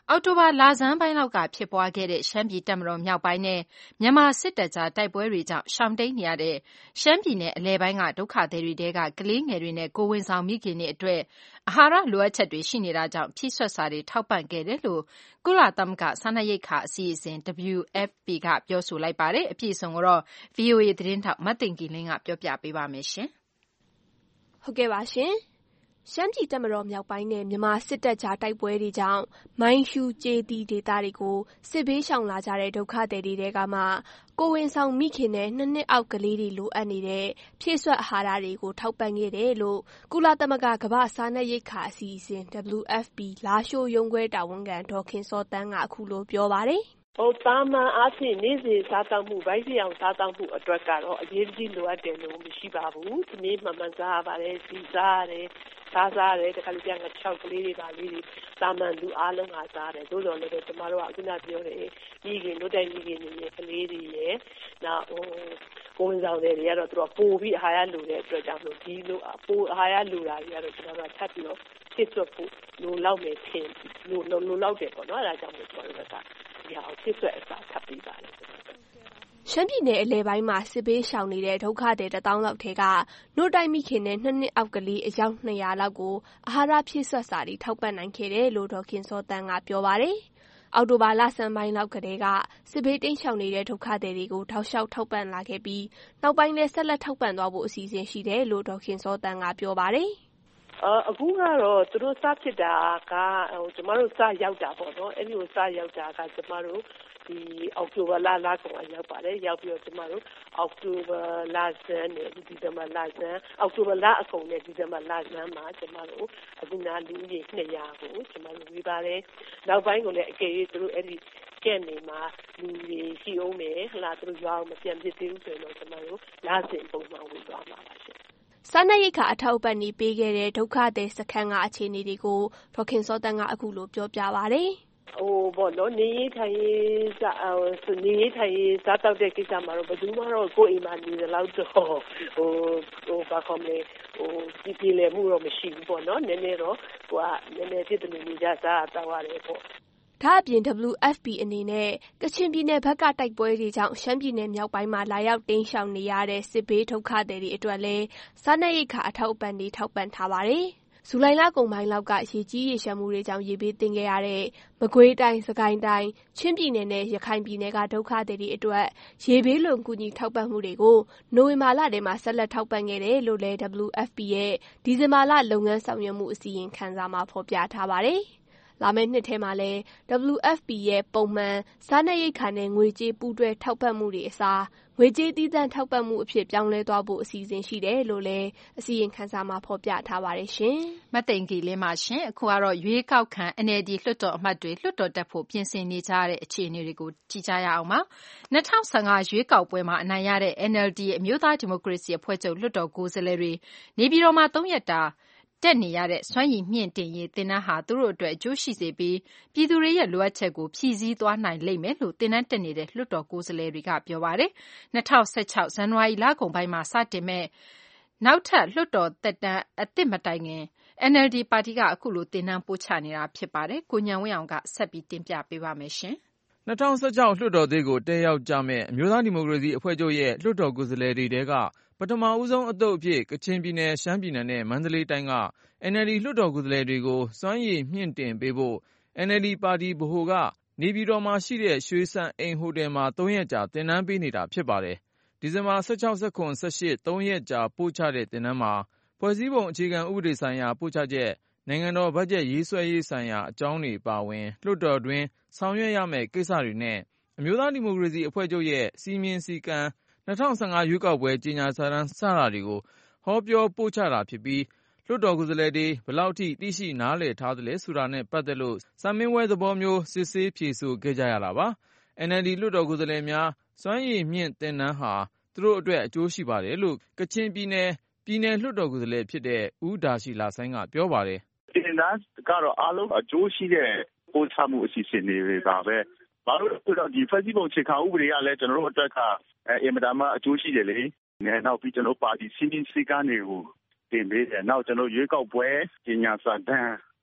အောက်တိုဘာလဆန်းပိုင်းလောက်ကဖြစ်ပွားခဲ့တဲ့ရှမ်းပြည်တပ်မတော်မြောက်ပိုင်းနဲ့မြန်မာစစ်တပ်ကြားတိုက်ပွဲတွေကြောင့်ရှောင်တိမ်းနေရတဲ့ရှမ်းပြည်နယ်အလယ်ပိုင်းကဒုက္ခသည်တွေထဲကကလေးငယ်တွေနဲ့ကိုယ်ဝန်ဆောင်မိခင်တွေအတွက်အာဟာရလိုအပ်ချက်တွေရှိနေတာကြောင့်ဖြည့်စွက်စာတွေထောက်ပံ့ခဲ့တယ်လို့ကုလသမဂ္ဂစားနပ်ရိက္ခာအစီအစဉ် WFP ကပြောဆိုလိုက်ပါတယ်။အပြည့်အစုံကိုတော့ VOA သတင်းထောက်မသိင်္ဂီလင်းကပြောပြပေးပါမယ်။ဟုတ်ကဲ့ပါရှင်။ရှမ်းပြည်တပ်မတော်မြောက်ပိုင်းနဲ့မြန်မာစစ်တပ်ကြားတိုက်ပွဲတွေကြောင့်မိုင်းရှူးကျေးသီးဒေသတွေကိုစစ်ဘေးရှောင်လာကြတဲ့ဒုက္ခသည်တွေထဲကမှကိုယ်ဝန်ဆောင်မိခင်နဲ့2 နှစ်အောက်ကလေးတွေလိုအပ်နေတဲ့ဖြည့်စွက်အာဟာရတွေကိုထောက်ပံ့ခဲ့တယ်လို့ကုလသမဂ္ဂကမ္ဘာ့စားနပ်ရိက္ခာအစီအစဉ် WFP လားရှိုးရုံးခွဲတာဝန်ခံဒေါ်ခင်စောတန်းကအခုလိုပြောပါတယ်။သာမန်အားဖြင့်နေ့စဉ်စားသောက်မှုဗိုက်ဆရာအောင်စားသောက်မှုအတွက်ကတော့အရေးကြီးလိုအပ်တယ်လို့မရှိပါဘူး။ဒီနေ့မှန်မှန်စားရပါတယ်စီစားရတယ်စားရတယ်တခါလေပြန်6ကလေးတွေပါလေးတွေသာမန်လူအားလုံးကစားတယ်သို့တော်လည်းကျမတို့ကအခုနပြောတယ်မိခင်တို့တိုင်မိခင်တွေရဲ့ကလေးတွေရဲ့နောက်ကိုယ်ဝန်ဆောင်တွေကတော့သူတို့ပို့ပြီးအာဟာရလိုတဲ့အတွက်ကြောင့်ဒီလိုပို့အာဟာရလိုတာတွေကတော့ကျွန်တော်တို့ထပ်ပြီးတော့ဖြစ်စွက်ဖို့လိုလောက်မယ်ထင်လိုလောက်တယ်ပေါ့နော်အဲဒါကြောင့်မို့ကျွန်တော်တို့ကဒီဟာကိုဖြစ်စွက်အစားထပ်ပြီးပါတယ်ရှမ်းပြည်နယ်အလယ်ပိုင်းမှာစစ်ဘေးရှောင်နေတဲ့ဒုက္ခသည်1000လောက်ထဲကနို့တိုက်မိခင်နဲ့2 နှစ်အောက်ကလေးအယောက်200လောက်ကိုအာဟာရဖြည့်စွက်စာတွေထောက်ပံ့နိုင်ခဲ့တယ်လို့ဒေါ်ခင်စောတန်းကပြောပါတယ်။အောက်တိုဘာလဆန်းပိုင်းလောက်ကတည်းကစစ်ဘေးတိမ်းရှောင်နေတဲ့ဒုက္ခသည်တွေကိုထောက်လျှောက်ထောက်ပံ့လာခဲ့ပြီးနောက်ပိုင်းလည်းဆက်လက်ထောက်ပံ့သွားဖို့အစီအစဉ်ရှိတယ်လို့ဒေါ်ခင်စောတန်းကပြောပါတယ်။အခုကတော့သူတို့စဖြစ်တာကကျမတို့စရောက်တာပေါ့နော်အဲ့ဒီကိုစရောက်တာကကျမတို့ဒီအောက်တိုဘာလကုန်ရောက်ပါတယ်ရောက်ပြီးတော့ကျမတို့အောက်တိုဘာလဆန်းနဲ့ဒီဇင်ဘာလဆန်းအောက်တိုဘာလအကုန်နဲ့ဒီဇင်ဘာလဆန်းမှာကျမတို့အခုနာလူကြီး200ကိုကျမတို့ဝေပါတယ်နောက်ပိုင်းကိုလည်းအကယ်၍သူတို့အဲ့ဒီကဲ့နေမှာလူတွေရှိအောင်မယ်ဟလာသူတို့ရွာအောင်မပြန်ဖြစ်သေးဘူးဆိုရင်တော့ကျမတို့လစဉ်ပုံမှန်ဝေသွားမှာပါရှင်စားနပ်ရိက္ခာအထောက်အပံ့တွေပေးခဲ့တဲ့ဒုက္ခသည်စခန်းကအခြေအနေတွေကိုဒေါ်ခင်စောတန်းကအခုလိုပြောပြပါတယ်ဘောနော်နေထိုင်စားတောက်တဲ့ကိစ္စမှာတော့ဘယ်သူမှတော့ကိုယ်အိမ်မှာနေတယ်လို့တော့ဘာကောမလဲဒီလေမှုတော့မရှိဘူးပေါ့နော်နည်းနည်းတော့နည်းနည်းဖြစ်တယ်နေကြစားတောက်ရတယ်ပေါ့ဒါအပြင် WFP အနေနဲ့ကချင်ပြည်နယ်ဘက်ကတိုက်ပွဲတွေကြောင့်ရှမ်းပြည်နယ်မြောက်ပိုင်းမှာလာရောက်တိမ်းရှောင်နေရတဲ့စစ်ဘေးဒုက္ခသည်တွေအတွက်လည်းစားနပ်ရိက္ခာအထောက်အပံ့တွေထောက်ပံ့ထားပါတယ်။ဇူလိုင်လကုန်ပိုင်းလောက်ကရေကြီးရေလျှံမှုတွေကြောင့်ရေဘေးသင့်ခဲ့ရတဲ့မကွေးတိုင်း၊စကိုင်းတိုင်း၊ချင်းပြည်နယ်နဲ့ရခိုင်ပြည်နယ်ကဒုက္ခသည်တွေအတွက်ရေဘေးလွန်ကူညီထောက်ပံ့မှုတွေကိုနိုဝင်ဘာလထဲမှာဆက်လက်ထောက်ပံ့ခဲ့တယ်လို့လည်း WFP ရဲ့ဒီဇင်ဘာလလုပ်ငန်းဆောင်ရွက်မှုအစီရင်ခံစာမှာဖော်ပြထားပါတယ်။လာမယ့်နှစ်ထဲမှာလည်း WFP ရဲ့ပုံမှန်စားနပ်ရိက္ခာနဲ့ငွေကြေးပူးတွဲထောက်ပံ့မှုတွေအစားငွေကြေးသီးသန့်ထောက်ပံ့မှုအဖြစ်ပြောင်းလဲသွားဖို့အစီအစဉ်ရှိတယ်လို့လည်းအစီရင်ခံစာမှာဖော်ပြထားပါတယ်ရှင်။မသိင်္ဂီလင်းပါရှင်။အခုကတော့ရွေးကောက်ခံ NLD လွှတ်တော်အမတ်တွေလွှတ်တော်တက်ဖို့ပြင်ဆင်နေကြတဲ့အခြေအနေတွေကိုကြည့်ကြရအောင်ပါ။2015ရွေးကောက်ပွဲမှာအနိုင်ရတဲ့ NLD အမျိုးသားဒီမိုကရေစီအဖွဲ့ချုပ်လွှတ်တော်ကိုယ်စားလှယ်တွေနေပြည်တော်မှာ3 ရက်တာတက်နေရတဲ့စွမ်းရည်မြင့်တင်ရေးသင်တန်းဟာသူတို့အတွက်အကျိုးရှိစေပြီးပြည်သူတွေရဲ့လိုအပ်ချက်ကိုဖြည့်ဆည်းသွားနိုင်လိမ့်မယ်လို့သင်တန်းတက်နေတဲ့လွှတ်တော်ကိုယ်စားလှယ်တွေကပြောပါတယ်။2016ဇန်နဝါရီလကုန်ပိုင်းမှာစတင်မဲ့နောက်ထပ်လွှတ်တော်သက်တမ်းအသစ်မတိုင်ခင် NLD ပါတီကအခုလိုသင်တန်းပို့ချနေတာဖြစ်ပါတယ်။ကိုဉာဏ်ဝင်းအောင်ကဆက်ပြီးတင်ပြပေးပါမယ်ရှင်။2016လွှတ်တော်သစ်ကိုတက်ရောက်ကြမဲ့အမျိုးသားဒီမိုကရေစီအဖွဲ့ချုပ်ရဲ့လွှတ်တော်ကိုယ်စားလှယ်တွေတဲကပထမဦးဆုံးအသုတ်အဖြစ်ကချင်ပြည်နယ်၊ရှမ်းပြည်နယ်နဲ့မန္တလေးတိုင်းက NLD လွှတ်တော်ကိုယ်စားလှယ်တွေကိုစွမ်းရည်မြင့်တင်ပေးဖို့ NLD ပါတီဗဟိုကနေပြည်တော်မှာရှိတဲ့ရွှေစံအိမ်ဟိုတယ်မှာ3 ရက်ကြာသင်တန်းပေးနေတာဖြစ်ပါတယ်။ဒီဇင်ဘာ16, 17, 18 3 ရက်ကြာပို့ချတဲ့သင်တန်းမှာဖွဲ့စည်းပုံအခြေခံဥပဒေဆိုင်ရာပို့ချချက်၊နိုင်ငံတော်ဘတ်ဂျက်ရေးဆွဲရေးဆိုင်ရာအကြောင်းတွေပါဝင်လွှတ်တော်တွင်းဆောင်ရွက်ရမယ့်ကိစ္စတွေနဲ့အမျိုးသားဒီမိုကရေစီအဖွဲ့ချုပ်ရဲ့စည်းမျဉ်းစည်းကမ်း2015ရွေးကောက်ပွဲကြေညာစာတမ်းစတာတွေကိုဟောပြောပို့ချတာဖြစ်ပြီးလွှတ်တော်ကိုယ်စားလှယ်တွေဘယ်လောက်ထိသိရှိနားလည်ထားသလဲဆိုတာနဲ့ပတ်သက်လို့စာမင်းပွဲသဘောမျိုးစစ်ဆေးဖြေဆိုခဲ့ကြရတာပါ။ NLD လွှတ်တော်ကိုယ်စားလှယ်များစွမ်းရည်မြင့်သင်တန်းဟာသူတို့အတွက်အကျိုးရှိပါတယ်လို့ကချင်ပြည်နယ်လွှတ်တော်ကိုယ်စားလှယ်ဖြစ်တဲ့ဦးဒါရှိလာဆိုင်းကပြောပါတယ်။သင်တန်းကတော့အားလုံးအကျိုးရှိတဲ့ပို့ချမှုအစီအစဉ်တွေပါပဲ။ဘာလို့လဲဆိုတော့ဒီဖွဲ့စည်းပုံအခြေခံဥပဒေကလည်းကျွန်တော်တို့အတွက်ကအင်မတန်မှအကျိုးရှိတယ်လေ။နောက်ပြီးကျွန်တော်ပါတီစည်းမျဉ်းစည်းကမ်းတွေကိုတင်ပေးတယ်။နောက်ကျွန်တော်ရွေးကောက်ပွဲကြေညာစာတမ်း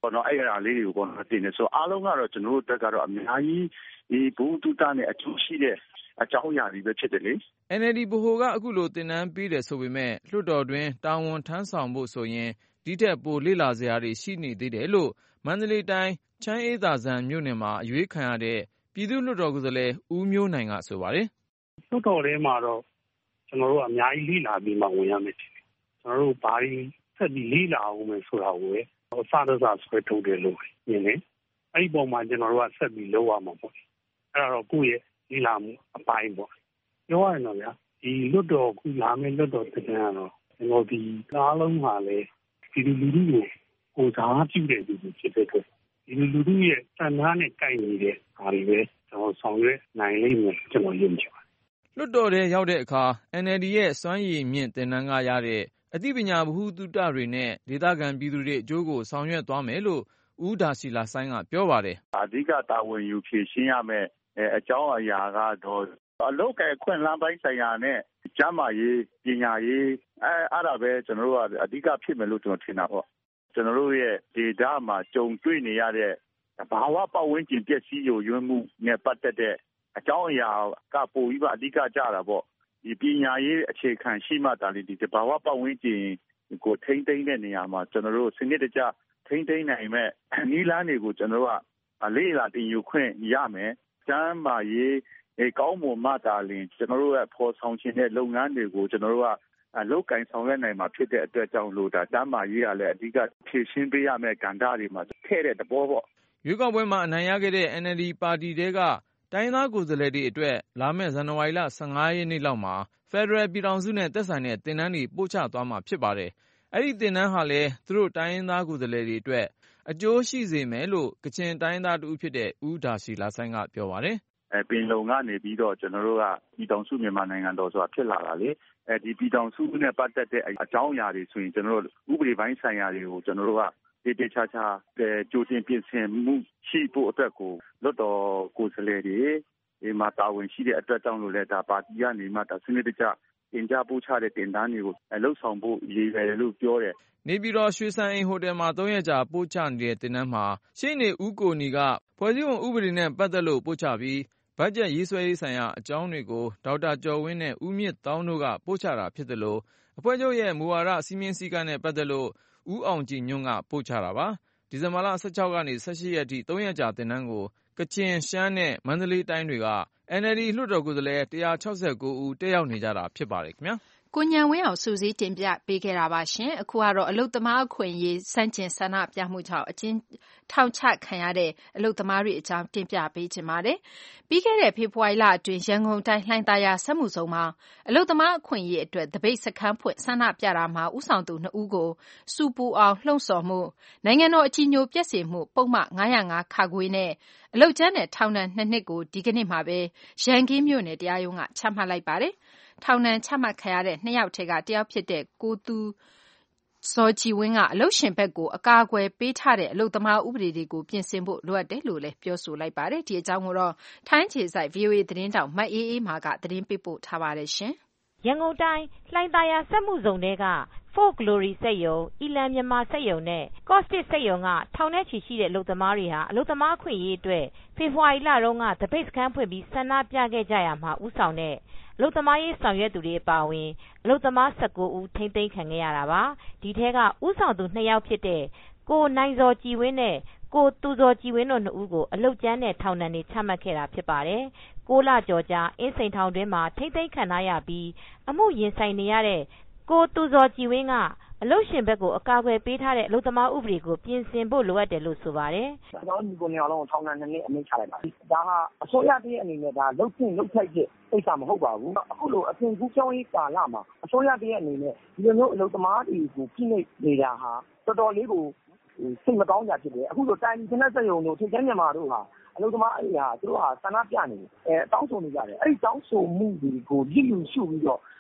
ပေါ့နော်အဲ့ဒါလေးတွေကိုပေါ့နော်တင်နေဆိုအားလုံးကတော့ကျွန်တော်တို့တက်ကတော့အများကြီးဒီဘူတူတာနဲ့အကျိုးရှိတဲ့အကြောင်းအရာတွေပဲဖြစ်တယ်လေ NLD ဗဟိုကအခုလိုသင်တန်းပေးတယ်ဆိုပေမဲ့လွှတ်တော်တွင်တာဝန်ထမ်းဆောင်ဖို့ဆိုရင်ဒီထက်ပိုလေ့လာစရာတွေရှိနေသေးတယ်လို့မန္တလေးတိုင်းချမ်းအေးသာဇံမြို့နယ်မှာအရွေးခံရတဲ့ပြည်သူ့လွှတ်တော်ကိုယ်စားလှယ်ဦးမျိုးနိုင်ကဆိုပါတယ်။လွှတ်တော်ထဲမှာတော့ကျွန်တော်တို့အများကြီးလေ့လာပြီးမှဝင်ရမယ်ကျွန်တော်တို့ဘာတွေဆက်ပြီးလေ့လာအောင်မယ်ဆိုတာကိုပဲအစတစဆွဲထုတ်တယ်လို့မြင်တယ်။အဲ့ဒီပုံမှာကျွန်တော်တို့ကဆက်ပြီးလုပ်ရမှာပေါ့။အဲ့ဒါတော့ကိုယ့်ရဲ့လေ့လာမှုအပိုင်းပေါ့။ပြောရရင်တော့ဗျာဒီလွတ်တော်ခုလာမယ့်လွတ်တော်တင်ကတော့ကျွန်တော်ဒီအားလုံးမှာလည်းဒီလူထုကိုစားပြုတဲ့သူတွေဖြစ်တဲ့အတွက်ဒီလူထုရဲ့စံနှားနဲ့ကိုက်နေတဲ့ဟာတွေပဲကျွန်တော်ဆောင်ရွက်နိုင်လိမ့်မယ်ကျွန်တော်ယုံကြည်ပါတယ်လွှတ်တော်ထဲရောက်တဲ့အခါ NLD ရဲ့စွမ်းရည်မြင့်သင်တန်းကရတဲ့အသိပညာဗဟုသုတတွေနဲ့ဒေသခံပြည်သူတွေအကျိုးကိုဆောင်ရွက်သွားမယ်လို့ဦးဒါရှိလာဆိုင်ကပြောပါတယ်အဓိကတာဝန်ယူဖြည့်ရှင်းရမယ်အကြောင်းအရာကတော့အလုပ်ကခွင့်လမ်းပိုင်းဆိုင်ရာနဲ့ကျန်းမာရေးပညာရေးအဲ့ဒါပဲကျွန်တော်တို့ကအဓိကဖြစ်မယ်လို့ကျွန်တော်ထင်တာပေါ့ကျွန်တော်တို့ရဲ့ဒေတာမှာကြုံတွေ့နေရတဲ့ဘာဝပတ်ဝန်းကျင်ပျက်စီးယိုယွင်းမှုနဲ့ပတ်သက်တဲ့အကြောင်းအရာကပိုပြီးအဓိကကြတာပေါ့ဒီပညာရေးအခြေခံရှိမှတာလေဒီဘာဝပတ်ဝန်းကျင်ကိုထိမ့်သိမ်းတဲ့နေရာမှာကျွန်တော်တို့စနစ်တကျထိမ့်သိမ်းနိုင်မဲ့နီးလန်းတွေကိုကျွန်တော်တို့ကလေ့လာတင်ယူခွင့်ရမယ်ကျန်းမာရေးကောင်းမွန်မှတာလင်ကျွန်တော်တို့ရဲ့ဖော်ဆောင်ခြင်းတဲ့လုပ်ငန်းတွေကိုကျွန်တော်တို့ကလုပ်ကင်ဆောင်ရွက်နိုင်မှာဖြစ်တဲ့အတွက်ကြောင့်လို့ဒါတမ်းမာရေးကလည်းအဓိကဖြည့်ရှင်းပေးရမယ့်ကဏ္ဍတွေမှာထည့်တဲ့သဘောပေါ့ရွေးကောက်ပွဲမှာအနိုင်ရခဲ့တဲ့ NLD ပါတီတဲကတိုင်းသားကိုယ်စားလှယ်တွေအတွက်လာမယ့်ဇန်နဝါရီလ15ရက်နေ့လောက်မှာဖက်ဒရယ်ပြည်ထောင်စုနဲ့သက်ဆိုင်တဲ့သင်တန်းတွေပို့ချသွားမှာဖြစ်ပါတယ်အဲ့ဒီသင်တန်းဟာလည်းသူတို့တိုင်းသားကိုယ်စားလှယ်တွေအတွက်အကျိုးရှိစေမယ်လို့ကချင်တိုင်းသားတူဖြစ်တဲ့ဦးဒါရှိလာဆိုင်ကပြောပါတယ်ပင်လုံကနေပြီးတော့ကျွန်တော်တို့ကပြည်ထောင်စုမြန်မာနိုင်ငံတော်ဆိုတာဖြစ်လာတာလေဒီပြည်ထောင်စုနဲ့ပတ်သက်တဲ့အကြောင်းအရာတွေဆိုရင်ကျွန်တော်တို့ဥပဒေပိုင်းဆိုင်ရာတွေကိုကျွန်တော်တို့ကတေချာချာကြိုတင်ပြင်ဆင်မှုရှိဖို့အတွက်ကိုလွတ်တော်ကိုယ်စားလှယ်တွေဒီမှာတာဝန်ရှိတဲ့အတွက်ကြောင့်လို့လည်းဒါပါတီကနေမှဒါစနစ်တကျတင်ကြပို့ချတဲ့တင်တန်းတွေကိုလှုပ်ဆောင်ဖို့ရည်ရွယ်တယ်လို့ပြောတယ်နေပြည်တော်ရွှေစံအိမ်ဟိုတယ်မှာ3ရက်ကြာပို့ချနေတဲ့တင်တန်းမှာရှေ့နေဦးကိုနီကဖွဲ့စည်းပုံဥပဒေနဲ့ပတ်သက်လို့ပို့ချပြီးဘတ်ဂျက်ရေးဆွဲရေးဆိုင်ရာအကြောင်းတွေကိုဒေါက်တာကျော်ဝင်းနဲ့ဦးမြင့်သောင်းတို့ကပို့ချတာဖြစ်တယ်လို့အဖွဲ့ချုပ်ရဲ့မူဝါဒစီမင်းစည်းကမ်းနဲ့ပတ်သက်လို့ဦးအောင်ကြည်ညွန့်ကပို့ချတာပါဒီဇင်ဘာလ16ကနေ18ရက်ထိ3ရက်ကြာသင်တန်းကိုကချင်ရှမ်းနဲ့မန္တလေးတိုင်းတွေက NLD လွှတ်တော်ကိုယ်စားလှယ်169ဦးတက်ရောက်နေကြတာဖြစ်ပါတယ်ခင်ဗျာကိုဉာဏ်ဝင်းအောင်စူးစီးတင်ပြပေးခဲ့တာပါရှင်အခုကတော့အလုတ်သမားအခွင့်အရေးစန့်ကျင်ဆန္ဒပြမှုကြောင့်အကျဉ်းထောင်ချခံရတဲ့အလုတ်သမားတွေအကြောင်းတင်ပြပေးချင်ပါတယ်ပြီးခဲ့တဲ့ဖေဖော်ဝါရီလအတွင်းရန်ကုန်တိုင်းလှိုင်သာယာစက်မှုစုံမှာအလုတ်သမားအခွင့်အရေးအတွက်တပိတ်စခန်းဖွင့်ဆန္ဒပြတာမှာဥဆောင်သူ2ဦးကိုစူပူအောင်လှုံ့ဆော်မှုနိုင်ငံတော်အကြီးညိုပြည့်စုံမှုပုံမှန်905ခါခွေနဲ့အလုတ်ကျန်းတဲ့ထောင်ဒဏ်2နှစ်ကိုဒီကနေ့မှာပဲရန်ကင်းမြို့နယ်တရားရုံးကချမှတ်လိုက်ပါတယ်ထောင်ဒဏ်ချမှတ်ခံရတဲ့2ယောက်ထဲကတယောက်ဖြစ်တဲ့ကိုသူဇော်ကြည်ဝင်းကအလုတ်ရှင်ဘက်ကိုအကာအကွယ်ပေးထားတဲ့အလုတ်သမားဥပဒေတွေကိုပြင်ဆင်ဖို့လိုအပ်တယ်လို့လည်းပြောဆိုလိုက်ပါတယ်ဒီအကြောင်းကိုတော့ထိုင်းခြေစိုက် VOA သတင်းတောက်မအေးအေးမာကသတင်းပေးပို့ထားပါတယ်ရှင်ရန်ကုန်တိုင်းလှိုင်သာယာစက်မှုဇုံတွေက Folk Glory စက်ရုံအီလန်မြန်မာစက်ရုံနဲ့ Costic စက်ရုံကထောင်နဲ့ချီရှိတဲ့အလုတ်သမားတွေဟာအလုတ်သမားအခွင့်အရေးအတွက်ဖေဖော်ဝါရီလတုန်းကတပိတ်စခန်းဖွင့်ပြီးဆန္ဒပြခဲ့ကြရမှာဥဆောင်တဲ့အလုတ်သမားရေးဆောင်ရွက်သူတွေအပါအဝင်အလုတ်သမား19ဦးထိန်းသိမ်းခံခဲ့ရတာပါဒီထဲကဥဆောင်သူ2ယောက်ဖြစ်တဲ့ကိုနိုင်ဇော်ကြည်ဝင်းနဲ့ကိုသူဇော်ကြည်ဝင်းတို့2ဦးကိုအလုတ်ကျန်းတဲ့ထောင်ဒဏ်တွေချမှတ်ခဲ့တာဖြစ်ပါတယ်6လကျော်ကြာအင်းစိန်ထောင်တွင်းမှာထိန်းသိမ်းခံရပြီးအမှုရင်ဆိုင်နေရတဲ့ကိုသူဇော်ကြည်ဝင်းကအလုတ်ရှင်ဘက်ကိုအကာအကွယ်ပေးထားတဲ့အလုတ်သမားဥပဒေကိုပြင်ဆင်ဖို့လိုအပ်တယ်လို့ဆိုပါတယ်ကျွန်တော်ဒီကိုနေအောင်လုံးထောင်ဒဏ်2နှစ်အမိန့်ချလိုက်ပါဒါဟာအစိုးရတည်းအနေနဲ့ဒါလုတ်ချင်းလုတ်ထိုက်တဲ့ကိစ္စမဟုတ်ပါဘူးအခုလိုအထင်ကူးကြောင်းရေးကာလမှာအစိုးရတည်းအနေနဲ့ဒီလိုမျိုးအလုတ်သမားတွေကိုပြိနှိပ်နေတာဟာတော်တော်လေးကိုစိတ်မကောင်းကြဖြစ်တယ်အခုလိုတိုင်ကျင်းတဲ့စက်ရုံတို့ထိကျန်းမြန်မာတို့ဟာအလုတ်သမားအဲ့ဟာသူတို့ဟာဆန္ဒပြနေတယ်တောင်းဆိုနေကြတယ်အဲ့ဒီတောင်းဆိုမှုတွေကိုလစ်လျူရှုပြီးတော့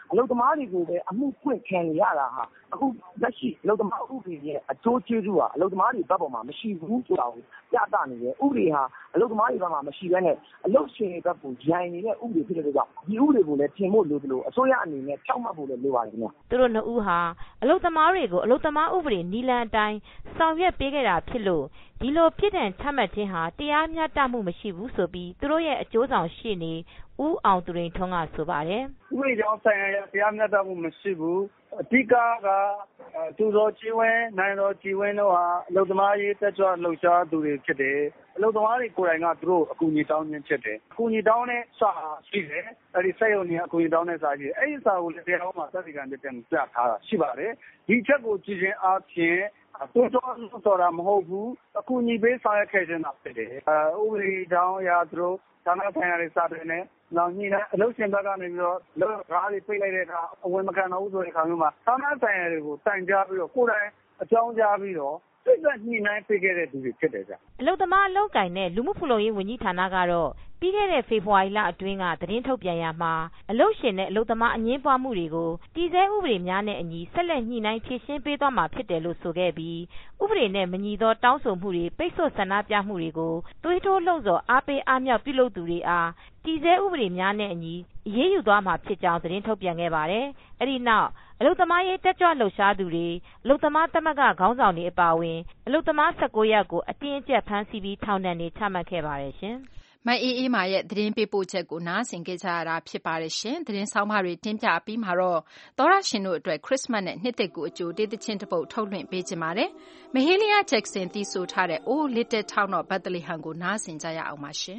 အလုပ်သမားတွေကိုပဲအမှုဖွင့်ခံနေရတာဟာအခုလက်ရှိအလုပ်သမားဥပဒေရဲ့အကျိုးကျေးဇူးဟာအလုပ်သမားတွေဘက်ပေါ်မှာမရှိဘူးဆိုတာကိုပြသနေတယ်ဥပဒေဟာအလုပ်သမားတွေဘက်မှာမရှိဘဲနဲ့အလုပ်ရှင်တွေဘက်ကိုရန်နေတဲ့ဥပဒေဖြစ်တဲ့ကြောင့်ဒီဥပဒေကိုလည်းပြင်ဖို့လိုသလိုအစိုးရအနေနဲ့ဖြောင့်မတ်ဖို့လည်းလိုပါတယ်ခင်ဗျသူတို့နှစ်ဦးဟာအလုပ်သမားတွေကိုအလုပ်သမားဥပဒေနည်းလမ်းအတိုင်းဆောင်ရွက်ပေးခဲ့တာဖြစ်လို့ဒီလိုပြစ်ဒဏ်ချမှတ်ခြင်းဟာတရားမျှတမှုမရှိဘူးဆိုပြီးသူတို့ရဲ့အကျိုးဆောင်ရှေ့နေဦးအောင်သူရိန်ထွန်းကဆိုပါတယ်ဥပဒေကြောင့်ဆိုင်ရာတရားမျှတမှုမရှိဘူးအဓိကကသူတော်ကြည်ဝင်းနိုင်တော်ကြည်ဝင်းတို့ဟာအလုပ်သမားရေးတက်ကြွလှုပ်ရှားသူတွေဖြစ်တယ်အလုပ်သမားတွေကိုယ်တိုင်ကသူတို့အကူအညီတောင်းခြင်းဖြစ်တယ်အကူအညီတောင်းတဲ့စာရှိတယ်အဲဒီစက်ရုံတွေအကူအညီတောင်းတဲ့စာရှိတယ်အဲဒီစာကိုလည်းတရားဝင်မှာသက်သေခံချက်ပြန်ပြထားတာရှိပါတယ်ဒီချက်ကိုကြည့်ခြင်းအပြင်တိုးတော်ဆိုတာမဟုတ်ဘူးအကူအညီပေးဆောင်ရွက်ခဲ့ခြင်းသာဖြစ်တယ်ဥပဒေကြောင့်ရာသူတို့ဌာနဆိုင်ရာတွေစတင်နေနောက်ညနေအလုပ်ရှင်ဘက်ကနေပြီးတော့လောကားတွေပိတ်လိုက်တဲ့အခါအဝင်မခံတော့ဘူးဆိုတဲ့အခါမျိုးမှာဌာနဆိုင်ရာတွေကိုတိုင်ကြားပြီးတော့ကိုယ်တိုင်အကြောင်းကြားပြီးတော့စိတ်သက်ညှိနှိုင်းပေးခဲ့တဲ့သူတွေဖြစ်တယ်ဗျအလုပ်သမားအလုပ်ကိုင်နဲ့လူမှုဖူလုံရေးဝန်ကြီးဌာနကတော့ပြီးခဲ့တဲ့ဖေဖော်ဝါရီလအတွင်းကသတင်းထုတ်ပြန်ရမှာအလုပ်ရှင်နဲ့အလုပ်သမားအငြင်းပွားမှုတွေကိုတည်ဆဲဥပဒေများနဲ့အညီဆက်လက်ညှိနှိုင်းဖြေရှင်းပေးသွားမှာဖြစ်တယ်လို့ဆိုခဲ့ပြီးဥပဒေနဲ့မညီသောတောင်းဆိုမှုတွေပိတ်ဆို့ဆန္ဒပြမှုတွေကိုသွေးထိုးလှုံ့ဆော်အားပေးအားမြောက်ပြုလုပ်သူတွေအားတည်ဆဲဥပဒေများနဲ့အညီအရေးယူသွားမှာဖြစ်ကြောင်းသတင်းထုတ်ပြန်ခဲ့ပါတယ်။အဲဒီနောက်အလုပ်သမားရေးတက်ကြွလှုပ်ရှားသူတွေအလုပ်သမားသမဂ္ဂခေါင်းဆောင်တွေအပါအဝင်အလုပ်သမား19ယောက်ကိုအတင်းအကျပ်ဖမ်းဆီးပြီးထောင်ဒဏ်တွေချမှတ်ခဲ့ပါတယ်ရှင်မအေးအေးမာရဲ့သတင်းပေးပို့ချက်ကိုနားဆင်ကြရတာဖြစ်ပါတယ်ရှင်သတင်းဆောင်မတွေတင်ပြပြီးမှာတော့သောရရှင်တို့အတွက်ခရစ်စမတ်နဲ့နှစ်သက်ကူအကျိုးတေးသချင်းတစ်ပုဒ်ထုတ်လွှင့်ပေးကြပါတယ်မဟေလီယာဂျက်ဆန်တီးဆိုထားတဲ့ Oh Little Town of Bethlehem ကိုနားဆင်ကြရအောင်ပါရှင်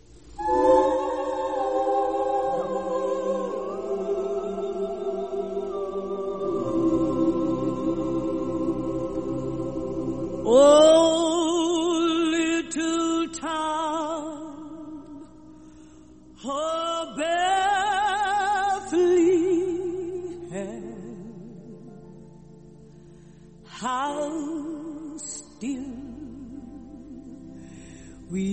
Oh, little town of Bethlehem, how still we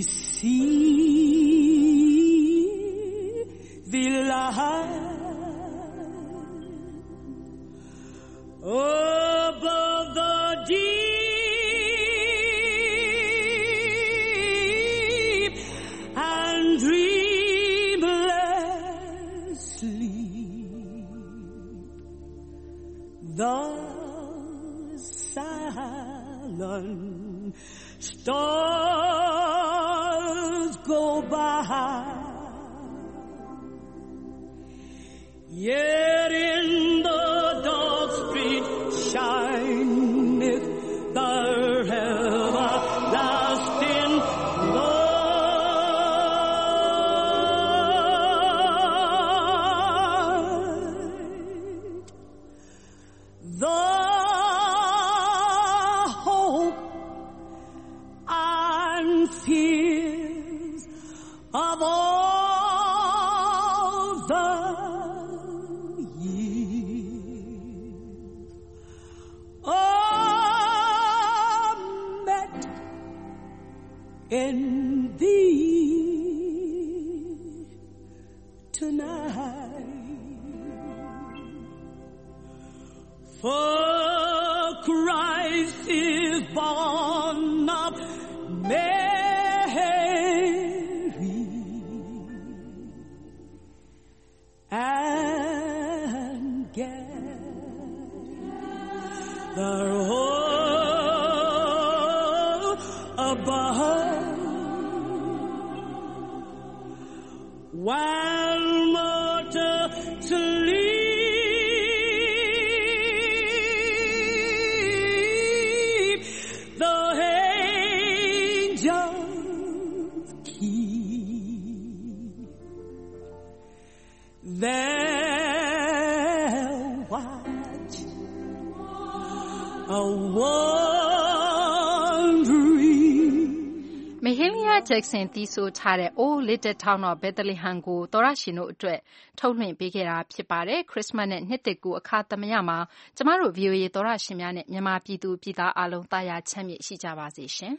see the light above the deep and dreamless sleep. The silent stars go by, yet in the dark street shineth the everlasting light. The hope and fears of all the years are met in thee tonight. For Christ is born of Mary, and gather all above, while mortals sleep, the angels keep their watch, a wandering. မဟေလီယာဂျက်ဆန်တီးဆိုထားတဲ့ Oh Little Town of Bethlehem ကိုသောရရှင်တို့အတွက်ထုတ်လွှင့်ပေးခဲ့တာဖြစ်ပါတယ်ခရစ်စမတ်နဲ့နှစ်သက်ကူအခါသမယမှာကျမတို့ VOA သောရရှင်များနဲ့မြန်မာပြည်သူပြည်သားအားလုံးတာယာချမ်းမြေ့ရှိကြပါစေရှင်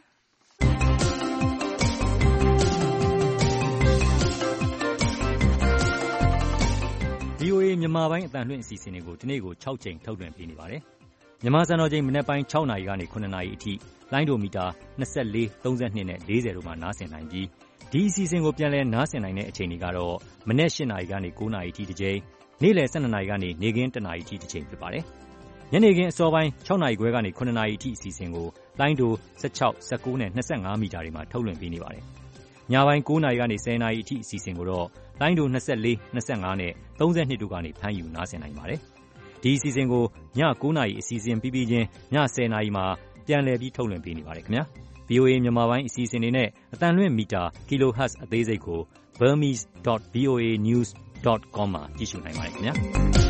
VOA မြန်မာပိုင်းအသံလွှင့်အစီအစဉ်တွေကိုဒီနေ့ကို6ကြိမ်ထုတ်လွှင့်ပေးနေပါတယ်။မြန်မာစံတော်ချိန်မနက်ပိုင်း6နာရီကနေ9နာရီအထိလိုင်းဒိုမီတာ24, 32နဲ့40တို့မှာနားဆင်နိုင်ပြီးဒီအစီအစဉ်ကိုပြန်လည်နားဆင်နိုင်တဲ့အချိန်တွေကတော့မနက်8နာရီကနေ9နာရီအထိတစ်ကြိမ်နေ့လယ်12နာရီကနေနေ့ခင်း1နာရီအထိတစ်ချိန်ဖြစ်ပါတယ်။ညနေခင်းအစောပိုင်း6နာရီခွဲကနေ9နာရီအထိအစီအစဉ်ကိုလိုင်းဒို16, 19နဲ့25မီတာတွေမှာထုတ်လွှင့်ပေးနေပါတယ်။ညပိုင်း9နာရီကနေ10နာရီအထိအစီအစဉ်ကိုတော့လိုင်းဒို24, 25နဲ့32တို့ကနေဖမ်းယူနားဆင်နိုင်ပါတယ်။ဒီအစီအစဉ်ကိုည9နာရီအစီအစဉ်ပြီးပြီးချင်းည10နာရီမှာပြန်လည်ပြီးထုတ်လွှင့်ပေးနေပါတယ်ခင်ဗျာ။ VOA မြန်မာပိုင်းအစီအစဉ်တွေနဲ့အသံလွှင့်မီတာ kilohertz အသေးစိတ်ကို burmese.voanews.com မှာကြည့်ရှုနိုင်ပါတယ်ခင်ဗျာ။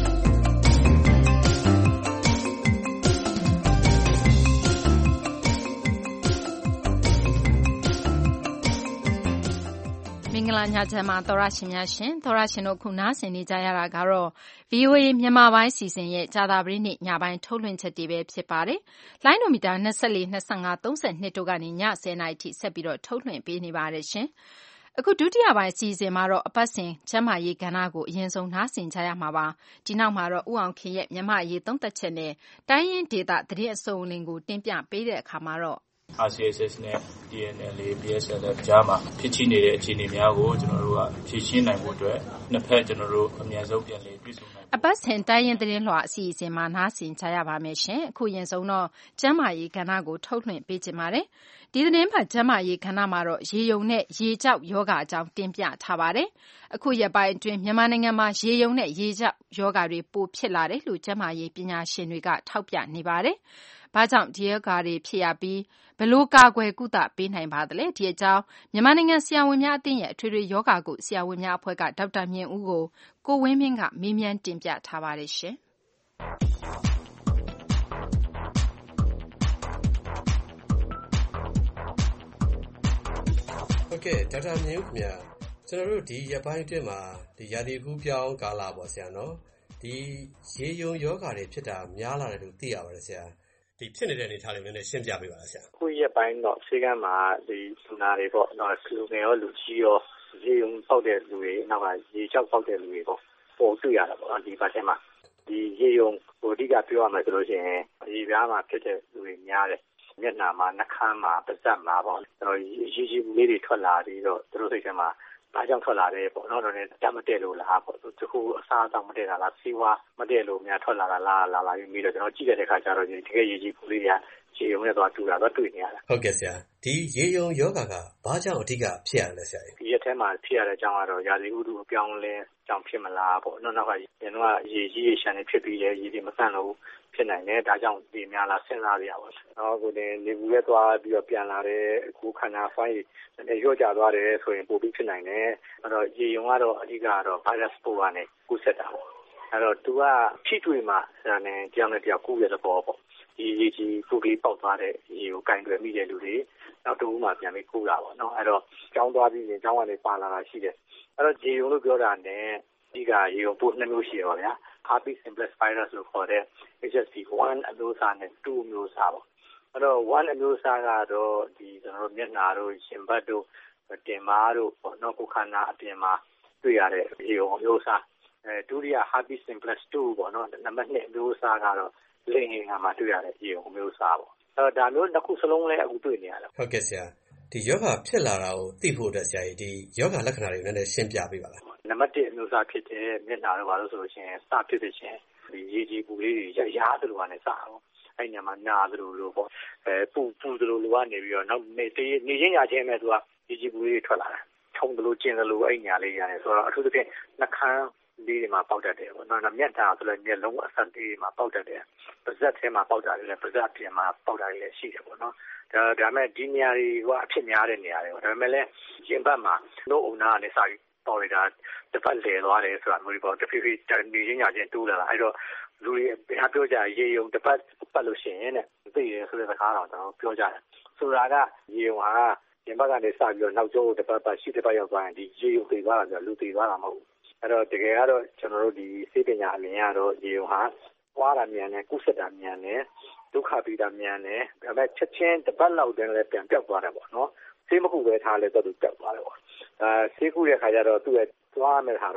မင်္ဂလာညချမ်းပါသောရရှင်များရှင်သောရရှင်တို့ခုနားဆင်နေကြရတာကတော့ VOA မြန်မာပိုင်းစီစဉ်ရဲ့ကြာသပတေးနေ့ညပိုင်းထုတ်လွှင့်ချက်တွေပဲဖြစ်ပါတယ်။လိုင်းဒိုမီတာ24, 25, 32တို့ကနေည10နာရီထိဆက်ပြီးတော့ထုတ်လွှင့်ပေးနေပါတယ်ရှင်။အခုဒုတိယပိုင်းစီစဉ်မှာတော့အပတ်စဉ်ကျန်းမာရေးကဏ္ဍကိုအရင်ဆုံးနားဆင်ကြရမှာပါ။ဒီနောက်မှာတော့ဦးအောင်ခင်ရဲ့မြန်မာရေးသုံးသပ်ချက်နဲ့တိုင်းရင်းဒေသသတင်းအစုံအလင်ကိုတင်ပြပေးတဲ့အခါမှာတော့ RCSS နဲ့ TNLA, PSLF ကြားမှာဖြစ်ချိနေတဲ့အခြေအနေများကိုကျွန်တော်တို့ကဖြေရှင်းနိုင်ဖို့အတွက်နှစ်ဖက်ကျွန်တော်တို့အများဆုံးပြန်လည်တွေ့ဆုံနိုင်အပတ်စဉ်တိုင်းရင်းသတင်းလွှာအစီအစဉ်မှာနားဆင်ကြရပါမယ်ရှင်။အခုရင်ဆုံးတော့ကျန်းမာရေးကဏ္ဍကိုထုတ်လွှင့်ပေးကြပါမယ်။ဒီသတင်းပတ်ကျန်းမာရေးကဏ္ဍမှာတော့ရေယုံနဲ့ရေကြောက်ယောဂအကြောင်းတင်ပြထားပါတယ်။အခုရက်ပိုင်းအတွင်းမြန်မာနိုင်ငံမှာရေယုံနဲ့ရေကြောက်ယောဂတွေပိုဖြစ်လာတယ်လို့ကျန်းမာရေးပညာရှင်တွေကထောက်ပြနေပါတယ်။ဘာကြောင့်ဒီယောဂတွေဖြစ်ရပြီးဘလို့ကာကွယ်ကုသပေးနိုင်ပါသလဲဒီအကြောင်းမြန်မာနိုင်ငံဆရာဝန်များအသင်းရဲ့အထွေထွေယောဂကုဆရာဝန်များအဖွဲ့ကဒေါက်တာမြင့်ဦးကိုဝင်းမင်းကမေးမြန်းတင်ပြထားပါတယ်ရှင်ဟုတ်ကဲ့ဒေါက်တာမြင့်ဦးခင်ဗျာကျွန်တော်တို့ဒီရက်ပိုင်းအတွင်းမှာဒီရာသီကူးပြောင်းကာလပေါ့ဆရာနော်ဒီရေယုံယောဂတွေဖြစ်တာများလာတယ်လို့သိရပါတယ်ဆရာဒီဖြစ်နေတဲ့အနေအထားလေးနည်းနည်းရှင်းပြပေးပါလားဆရာခုရက်ပိုင်းတော့ဆေးကမ်းမှာဒီလူနာတွေပေါ့နော်လူငယ်ရောလူကြီးရောရေယုံပေါက်တဲ့လူတွေနောက်ကရေချောက်ပေါက်တဲ့လူတွေပေါ့ပို့တွေ့ရတာပေါ့ဒီပတ်ထဲမှာဒီရေယုံဟိုအဓိကပြောရမယ်ဆိုလို့ရှိရင်ရေပြားမှာဖြစ်တဲ့လူတွေများတယ်မျက်နှာမှာနှာခမ်းမှာပါးစပ်မှာပေါ့ကျွန်တော်ရေကြီးဘူးလေးတွေထွက်လာပြီးတော့သူတို့စိတ်ထဲမှာဘာကြောင့်ထွက်လာတယ်ပေါ့နော်တော့လည်းတတ်မတည့်လို့လားပေါ့သူခုအစားအသောက်မတည့်တာလားစီးဝါမတည့်လို့များထွက်လာတာလားလာပြီးတော့ကျွန်တော်ကြည့်တဲ့အခါကျတော့ဒီတကယ်ရေကြီးဘူးလေးတွေကရေယုံနဲ့တော့တူတာတော့တွေ့နေရတာဟုတ်ကဲ့ဆရာဒီရေယုံယောဂကဘာကြောင့်အဓိကဖြစ်ရလဲဆရာဒီရက်ထဲမှာဖြစ်ရတဲ့အကြောင်းကတော့ရာသီဥတုအပြောင်းလဲကြောင့်ဖြစ်မလားပေါ့နောက်ကကျွန်တော်ကရေကြီးရေရှမ်းနေဖြစ်ပြီးတယ်ရေတွေမဆန့်လို့ဖြစ်နိုင်တယ်ဒါကြောင့်ဒီများလားစဉ်းစားရပါဘူးနော်ကိုယ်နေဘူးရဲသွားပြီးတော့ပြန်လာတဲ့အခုခန္ဓာဖိုင်းတွေရော့ကျသွားတယ်ဆိုရင်ပိုပြီးဖြစ်နိုင်တယ်အဲ့တော့ရေယုံကတော့အဓိကတော့ virus ပိုးကနေကူးစက်တာပေါ့အဲ့တော့သူကဖြည့်တွေ့မှာဒါနဲ့ကြောင်နဲ့ကြောက်ကူးရတဲ့ပေါ်ပေါ့ဒီရေကြီးပူပြီးပေါက်သွားတဲ့ရေကိုကင်တွယ်မိတဲ့လူတွေနောက်တူမှပြန်ပြီးကူးတာပေါ့နော်အဲ့တော့ကြောင်းသွားပြီးရင်ကြောင်းကနေပါလာတာရှိတယ်အဲ့တော့ရေယုံလို့ပြောတာနဲ့ဒီကရေယုံပိုးနှစ်မျိုးရှိရောဗျာ herpes simplex virus လို့ခေါ်တဲ့ HSV1 အမျိုးအစားနဲ့2အမျိုးအစားပေါ့အဲ့တော့1အမျိုးအစားကတော့ဒီကျွန်တော်တို့မျက်နှာတို့ရှင်ဘတ်တို့တင်မားတို့ပေါ့နော်ကိုခန္ဓာအပြင်မှာတွေ့ရတဲ့ရေယုံအမျိုးအစားဒုတိယ herpes simplex 2ပေါ့နော်နံပါတ်2အမျိုးအစားကတော့လင်ငင်မှာတွေ့ရတဲ့ရေယုံအမျိုးအစားပေါ့အဲ့တော့ဒါမျိုးတစ်ခုစလုံးလည်းအခုတွေ့နေရတာဟုတ်ကဲ့ဆရာဒီယောဂဖြစ်လာတာကိုသိဖို့အတွက်ဆရာကြီးဒီယောဂလက္ခဏာတွေကိုလည်းရှင်းပြပေးပါလားနံပါတ်1အမျိုးအစားဖြစ်တဲ့မျက်နှာတော့ဘာလို့ဆိုလို့ရှိရင်စဖြစ်ဖြစ်ချင်းဒီရေကြီးပူလေးတွေရာသလိုကနေစတာပေါ့အဲ့ညမှာနာသလိုလိုပေါ့ပူသလိုလိုကနေပြီးတော့နောက်နေချင်းညာချင်းပဲသူကရေကြီးပူလေးတွေထွက်လာတာထုံသလိုကျင်သလိုအဲ့ညာလေးရတယ်ဆိုတော့အထူးသဖြင့်နှခမ်းလေးတွေမှာပေါက်တတ်တယ်ပေါ့နော်မျက်နှာဆိုလည်းမျက်လုံးအဆက်လေးတွေမှာပေါက်တတ်တယ်ပါးစပ်ထဲမှာပေါက်တာတွေလည်းပါးစပ်ပြင်မှာပေါက်တာတွေလည်းရှိတယ်ပေါ့နော်ဒါမဲ့ဒီနေရာတွေကအဖြစ်များတဲ့နေရာတွေပေါ့ဒါပေမဲ့လည်းရင်ဘတ်မှာလို့အုံနာကနေစပြီးပေါ်နေတာတစ်ပတ်လဲသွားတယ်ဆိုတာမျိုးပေါ့တဖြည်းဖြည်းနေချင်းညာချင်းတိုးလာတာအဲ့တော့လူတွေအားပြောကြရေယုံတစ်ပတ်ပတ်လို့ရှိရင်တဲ့သိတယ်ဆိုတဲ့စကားတော့ကျွန်တော်ပြောကြတယ်ဆိုတာကရေယုံဟာရင်ဘတ်ကနေစပြီးတော့နောက်ကျောတစ်ပတ်ရှိတစ်ပတ်ရောက်သွားရင်ဒီရေယုံသေးသွားတာဆိုလူသေးသွားတာမဟုတ်ဘူးအဲ့တော့တကယ်ကတော့ကျွန်တော်တို့ဒီစေပညာအမြင်ကတော့ရေယုံဟာပွားတာမြန်တယ်ကုသတာမြန်တယ်ဒုက္ခပိတာမြန်တယ်ဒါပေမဲ့ချက်ချင်းတစ်ပတ်လောက်တည်းလည်းပြန်ပြောက်သွားတယ်ပေါ့နော်ဆေးမကုပဲထားလဲတော့သူပြောက်သွားတယ်ပေါ့ဆေးကုတဲ့ခါကျတော့သူ့ရဲ့သွားမယ်ဟာတော့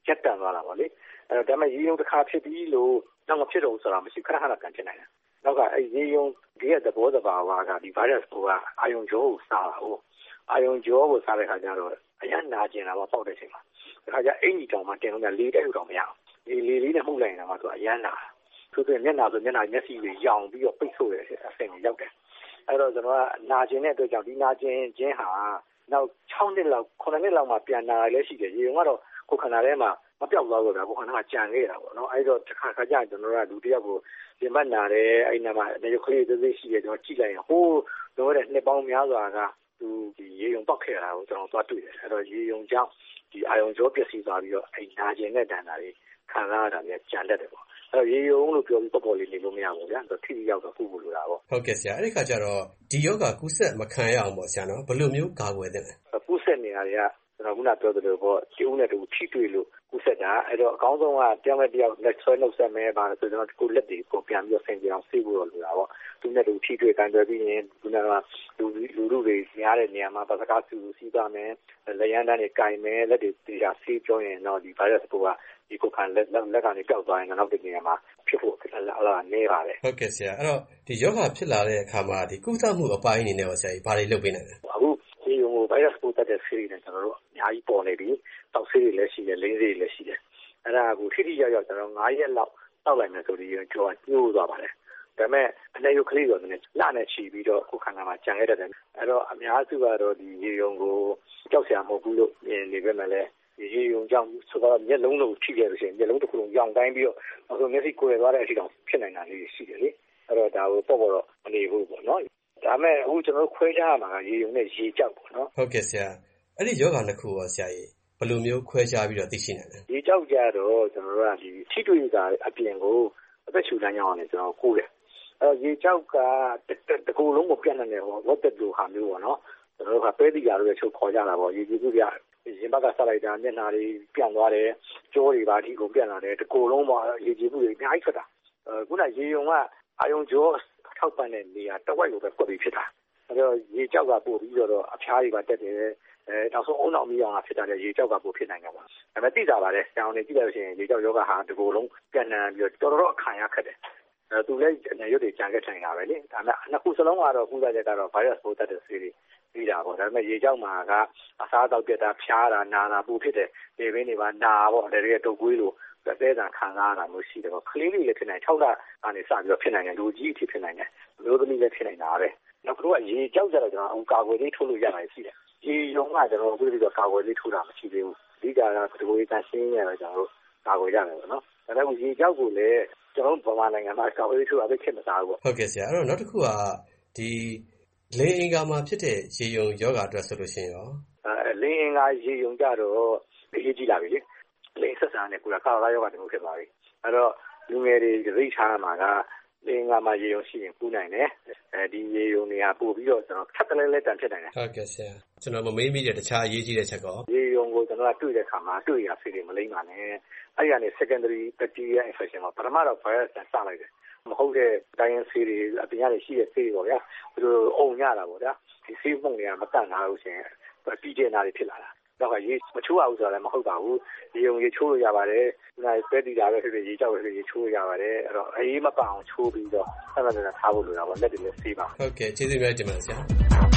ရက်တန့်သွားတာပေါ့လေအဲ့တော့ဒါမှရေယုံတစ်ခါဖြစ်ပြီးလို့တော့မဖြစ်တော့ဘူးဆိုတာမရှိခဏခဏပြန်ဖြစ်နိုင်တယ်နောက်ကအဲ့ရေယုံရဲ့သဘောတဘာဝကဒီ virus ကအာယုံကြောကိုစားတာဟုတ်အာယုံကြောကိုစားတဲ့ခါကျတော့အရနာကျင်တာပေါ့ပေါက်တဲ့အချိန်မှာဒီခါကျအင်ကြီးတောင်မှတင်လို့လေးတိုက်လို့တော့မရဘူးလေလေးနဲ့မှုတ်လိုက်နေတာမှသူအရနာသူကမျက်နှာဆိုမျက်နှာမျက်စိတွေရောင်ပြီးတော့ပိတ်ဆို့တဲ့အဆင့်ကိုရောက်တယ်အဲ့တော့ကျွန်တော်ကနာကျင်တဲ့အတွက်ကြောင့်ဒီနာကျင်ခြင်းဟာနောက်6နှစ်လောက်9နှစ်လောက်မှပြန်နာရလဲရှိတယ်ရေုံကတော့ကိုယ်ခန္ဓာထဲမှာမပြောက်သွားတော့ဗျာကိုယ်ခန္ဓာကကြံခဲ့တာပေါ့နော်အဲ့တော့တစ်ခါကျကျွန်တော်ကလူတစ်ယောက်ကိုပြင်ပနာတယ်အဲ့နာမှာနေရုပ်ကလေးသေးသေးရှိတယ်ကျွန်တော်ကြည့်လိုက်ရင်ဟိုးတော့တဲ့နှစ်ပေါင်းများစွာကသူဒီရေုံပောက်ခဲ့တာကိုကျွန်တော်သွားတွေ့တယ်အဲ့တော့ရေုံကြောင့်ဒီအာယုံကြောပျက်စီးသွားပြီးတော့အဲ့နာကျင်တဲ့တန်တာတွေခံစားရတာလည်းကြံတတ်တယ်ပေါ့အဲ့တော့ရေယုံလို့ပြောပြီးပေါ်လေးနေလို့မရဘူးဗျာသူထိရောက်တော့ကုဖို့လိုတာပေါ့ဟုတ်ကဲ့ဆရာအဲ့ဒီခါကျတော့ဒီယောဂကူးစက်မခံရအောင်ပေါ့ဆရာနော်ဘယ်လိုမျိုးကာကွယ်သင့်လဲကူးစက်နေရတဲ့ကျွန်တော်ခုနပြောသလိုပေါ့ကျိုးနဲ့တူထိတွေ့လို့ကူးစက်တာအဲ့တော့အကောင်းဆုံးကတယောက်နဲ့တယောက်လက်ဆွဲနှုတ်ဆက်မဲပါဆိုကျွန်တော်ကိုလက်တွေကိုပြန်ပြီးဆင်ကြအောင်ဆေးဖို့လိုတာပေါ့သူနဲ့တူထိတွေ့ကန်ကြပြီးရင်ခုနကလူတွေများတဲ့နေရာမှာပစကားစုစီးပါမယ်လက်ရန်တန်းတွေကင်မယ်လက်တွေတရားဆေးပြောရင်တော့ဒီ virus ကဒီကိုခံလက်ကနေပျောက်သွားရင်နောက်တစ်နေရာမှာဖြစ်ဖို့အလားနေပါတယ်ဟုတ်ကဲ့ဆရာအဲ့တော့ဒီယောဂဖြစ်လာတဲ့အခါမှာဒီကုသမှုအပိုင်းအနေနဲ့ဆရာကြီးဘာတွေလုပ်ပေးနိုင်လဲအခုဒီဟို virus ပိုးတက်တဲ့ဆေးတွေနဲ့ကျွန်တော်တို့အများကြီးပေါ်နေပြီတောက်ဆေးတွေလည်းရှိတယ်လိမ့်ဆေးတွေလည်းရှိတယ်အဲ့ဒါကိုထိထိရောက်ရောက်ကျွန်တော်9ရက်လောက်တောက်လိုက်မယ်ဆိုပြီးကြောညှိုးသွားပါတယ်ဒါပေမဲ့အနေရုပ်ကလေးတော့နည်းလနဲ့ချီပြီးတော့ကိုယ်ခန္ဓာမှာကြံခဲ့တဲ့အဲ့တော့အများစုကတော့ဒီရေယုံကိုကြောက်စရာမဟုတ်ဘူးလို့မြင်နေပေမဲ့လည်းရေယုံကြောင့်ဆိုတော့မျက်လုံးလုံးထိခဲ့လို့ရှိရင်မျက်လုံးတစ်ခုလုံးရောင်တိုင်းပြီးတော့အခုမျက်စိကိုယ်သွားတဲ့အထိတောင်ဖြစ်နိုင်တာလေးရှိတယ်လေအဲ့တော့ဒါကိုပေါ့တော့မနေဘူးပေါ့နော်ဒါမဲ့အခုကျွန်တော်ခွဲခြားရမှာကရေယုံနဲ့ရေကြောက်ပေါ့နော်ဟုတ်ကဲ့ဆရာအဲ့ဒီယောဂနှစ်ခုရောဆရာကြီးဘယ်လိုမျိုးခွဲခြားပြီးတော့သိရှိနိုင်လဲရေကြောက်ကြတော့ကျွန်တော်တို့ကဒီထိတွေ့တာအပြင်ကိုအသက်ရှူလမ်းကြောင်းအောင်လည်းကျွန်တော်ကိုးတယ်အဲ့တော့ရေကြောက်ကတကူလုံးကိုပြန့်နေတယ်ဟောဝတ်တက်လိုဟာမျိုးပေါ့နော်ကျွန်တော်တို့ကပဲတိရာလို့ချုပ်ခေါ်ကြတာပေါ့ရေကြီးစုပြရင်ဘက်ကဆက်လိုက်တာမျက်နှာတွေပြန့်သွားတယ်ကြောတွေပါဒီကိုပြန့်လာတယ်တကူလုံးမှာရေကြီးမှုတွေအများကြီးထွက်တာခုနရေယုံကအာယုံကြောထောက်ပံ့တဲ့နေရာတဝိုက်ကိုပဲကွက်ပြီးဖြစ်တာအဲ့တော့ရေကြောက်ကပို့ပြီးတော့အဖျားတွေပါတက်တယ်နောက်ဆုံးအုံနောက်မီးအောင်ဖြစ်တာလေရေကြောက်ကပို့ဖြစ်နိုင်တယ်ပေါ့ဒါပေမဲ့သိတာပါလေတောင်နေကြည့်လို့ရှိရင်ရေကြောက်ယောဂဟာတကူလုံးပြန့်နှံ့ပြီးတော့တော်အခါရခက်တယ်သူလည်းရုပ်တွေကြံခဲ့ထိုင်တာပဲလေဒါပေမဲ့နှစ်ခုစလုံးကတော့ကုသချက်ကတော့ virus ပိုးတက်တဲ့ဆေးတွေပြီးတာပေါ့ဒါပေမဲ့ရေကြောက်မှာကအစားအသောက်ပြတ်တာဖျားတာနာတာပူဖြစ်တယ်လေပင်းတွေပါနာပေါ့ဒါတွေကတုပ်ကွေးလို့သဲတံခံစားရတာမျိုးရှိတယ်ပေါ့ကလေးလေးလည်းဖြစ်နိုင်6လကနေစပြီးတော့ဖြစ်နိုင်တယ်လူကြီးအထိဖြစ်နိုင်တယ်မျိုးသမီးလည်းဖြစ်နိုင်တာပဲနောက်ကတော့ရေကြောက်ကြတော့ကျွန်တော်ကာကွယ်လေးထိုးလို့ရတာရှိတယ်ရေယုံကကျွန်တော်အခုပြီးတော့ကာကွယ်လေးထိုးတာမရှိသေးဘူးအဓိကကဒီကိုတန်ရှင်းရတော့ကျွန်တော်တို့ကာကွယ်ရတယ်ပေါ့နော်ဒါပေမဲ့ရေကြောက်ကိုလည်းကျွန်တော်ဗမာနိုင်ငံမှာကာကွယ်ရေးထိုးတာသိခက်မသားဘူးပေါ့ဟုတ်ကဲ့ဆရာအဲ့တော့နောက်တစ်ခုကဒီလင်းအင်္ဂါမှာဖြစ်တဲ့ရေယုံယောဂအတွက်ဆိုလို့ရှိရင်ရောလင်းအင်္ဂါရေယုံကြတော့အရေးကြီးလာပြီလေလင်းဆက်ဆံနဲ့ကိုယ်ကကာလာယောဂတမျိုးဖြစ်သွားပြီအဲ့တော့လူငယ်တွေသိထားမှာကလင်းအင်္ဂါမှာရေယုံရှိရင်ပူနိုင်တယ်ဒီရေယုံတွေကပို့ပြီးတော့ကျွန်တော်ထပ်တလဲလဲတန်ဖြစ်နိုင်တယ်ဟုတ်ကဲ့ဆရာကျွန်တော်မမေးမိတဲ့တခြားအရေးကြီးတဲ့ချက်ကောရေယုံကိုကျွန်တော်ကတွေ့တဲ့အခါမှာတွေ့ရဆေးတွေမလိမ့်ပါနဲ့အဲ့ဒီကနေ secondary bacteria infection မှာပထမတော့ virus စလိုက်တယ်မဟုတ်တဲ့တိုင်းဆေးတွေအပြင်ကနေရှိတဲ့ဆေးတွေပေါ့ဗျာသူတို့အုံရတာပေါ့ဗျာဒီဆေးပုံတွေကမတန်တာလို့ရှိရင်ပြီးကျနေတာတွေဖြစ်လာတာတော့ရေမချိုးအောင်ဆိုတာလည်းမဟုတ်ပါဘူးရေုံရေချိုးလို့ရပါတယ်ဒီကပဲတီတာပဲဖြစ်ဖြစ်ရေကြောက်ပဲဖြစ်ဖြစ်ရေချိုးလို့ရပါတယ်အဲ့တော့အေးမပအောင်ချိုးပြီးတော့ဆက်လက်နဲ့ထားဖို့လိုတာပေါ့လက်တွေလည်းဆေးပါဟုတ်ကဲ့ကျေးဇူးများတင်ပါတယ်ဆရာ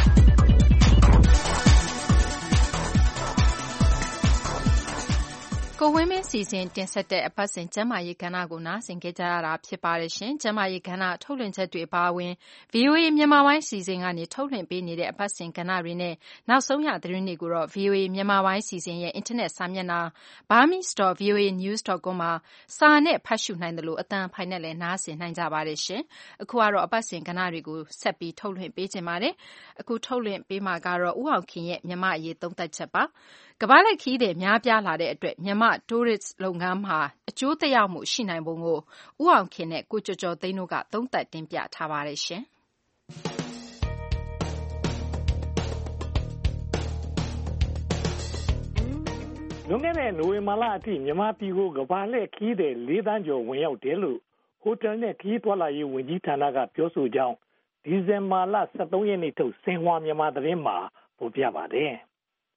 ကိုဝင်းမင်းစီစဉ်တင်ဆက်တဲ့အပတ်စဉ်ကျန်းမာရေးကဏ္ဍကိုနားဆင်ခဲ့ကြရတာဖြစ်ပါတယ်ရှင်။ကျန်းမာရေးကဏ္ဍထုတ်လွှင့်ချက်တွေပါဝင် VOA မြန်မာပိုင်းစီစဉ်ကနေထုတ်လွှင့်ပေးနေတဲ့အပတ်စဉ်ကဏ္ဍတွေနဲ့နောက်ဆုံးရသတင်းတွေကိုတော့ VOA မြန်မာပိုင်းစီစဉ်ရဲ့အင်တာနက်စာမျက်နှာ burmese.voanews.com မှာစာနဲ့ဖတ်ရှုနိုင်တယ်လို့အသံဖိုင်နဲ့လည်းနားဆင်နိုင်ကြပါတယ်ရှင်။အခုကတော့အပတ်စဉ်ကဏ္ဍတွေကိုဆက်ပြီးထုတ်လွှင့်ပေးခြင်းပါတယ်။အခုထုတ်လွှင့်ပေးမှာကတော့ဦးအောင်ခင်ရဲ့မြန်မာအရေးသုံးသပ်ချက်ပါ။ကမ္ဘာလှည့်ခရီးသည်များပြားလာတဲ့အတွက်မြန်မာတိုးရစ်လုပ်ငန်းမှာအကျိုးသက်ရောက်မှုရှိနိုင်ပုံကိုဦးအောင်ခင်နဲ့ကိုကျော်ကျော်သိန်းတို့ကသုံးသပ်တင်ပြထားပါတယ်ရှင်။လွန်ခဲ့တဲ့နိုဝင်ဘာလအထိမြန်မာပြည်ကိုကမ္ဘာလှည့်ခရီးသည်4 သန်းကျော်ဝင်ရောက်တယ်လို့ဟိုတယ်နဲ့ခရီးသွားလာရေးဝန်ကြီးဌာနကပြောဆိုကြောင်းဒီဇင်ဘာလ 23 ရက်နေ့ထုတ်ဆင်ဟွာမြန်မာသတင်းမှာဖော်ပြပါတယ်။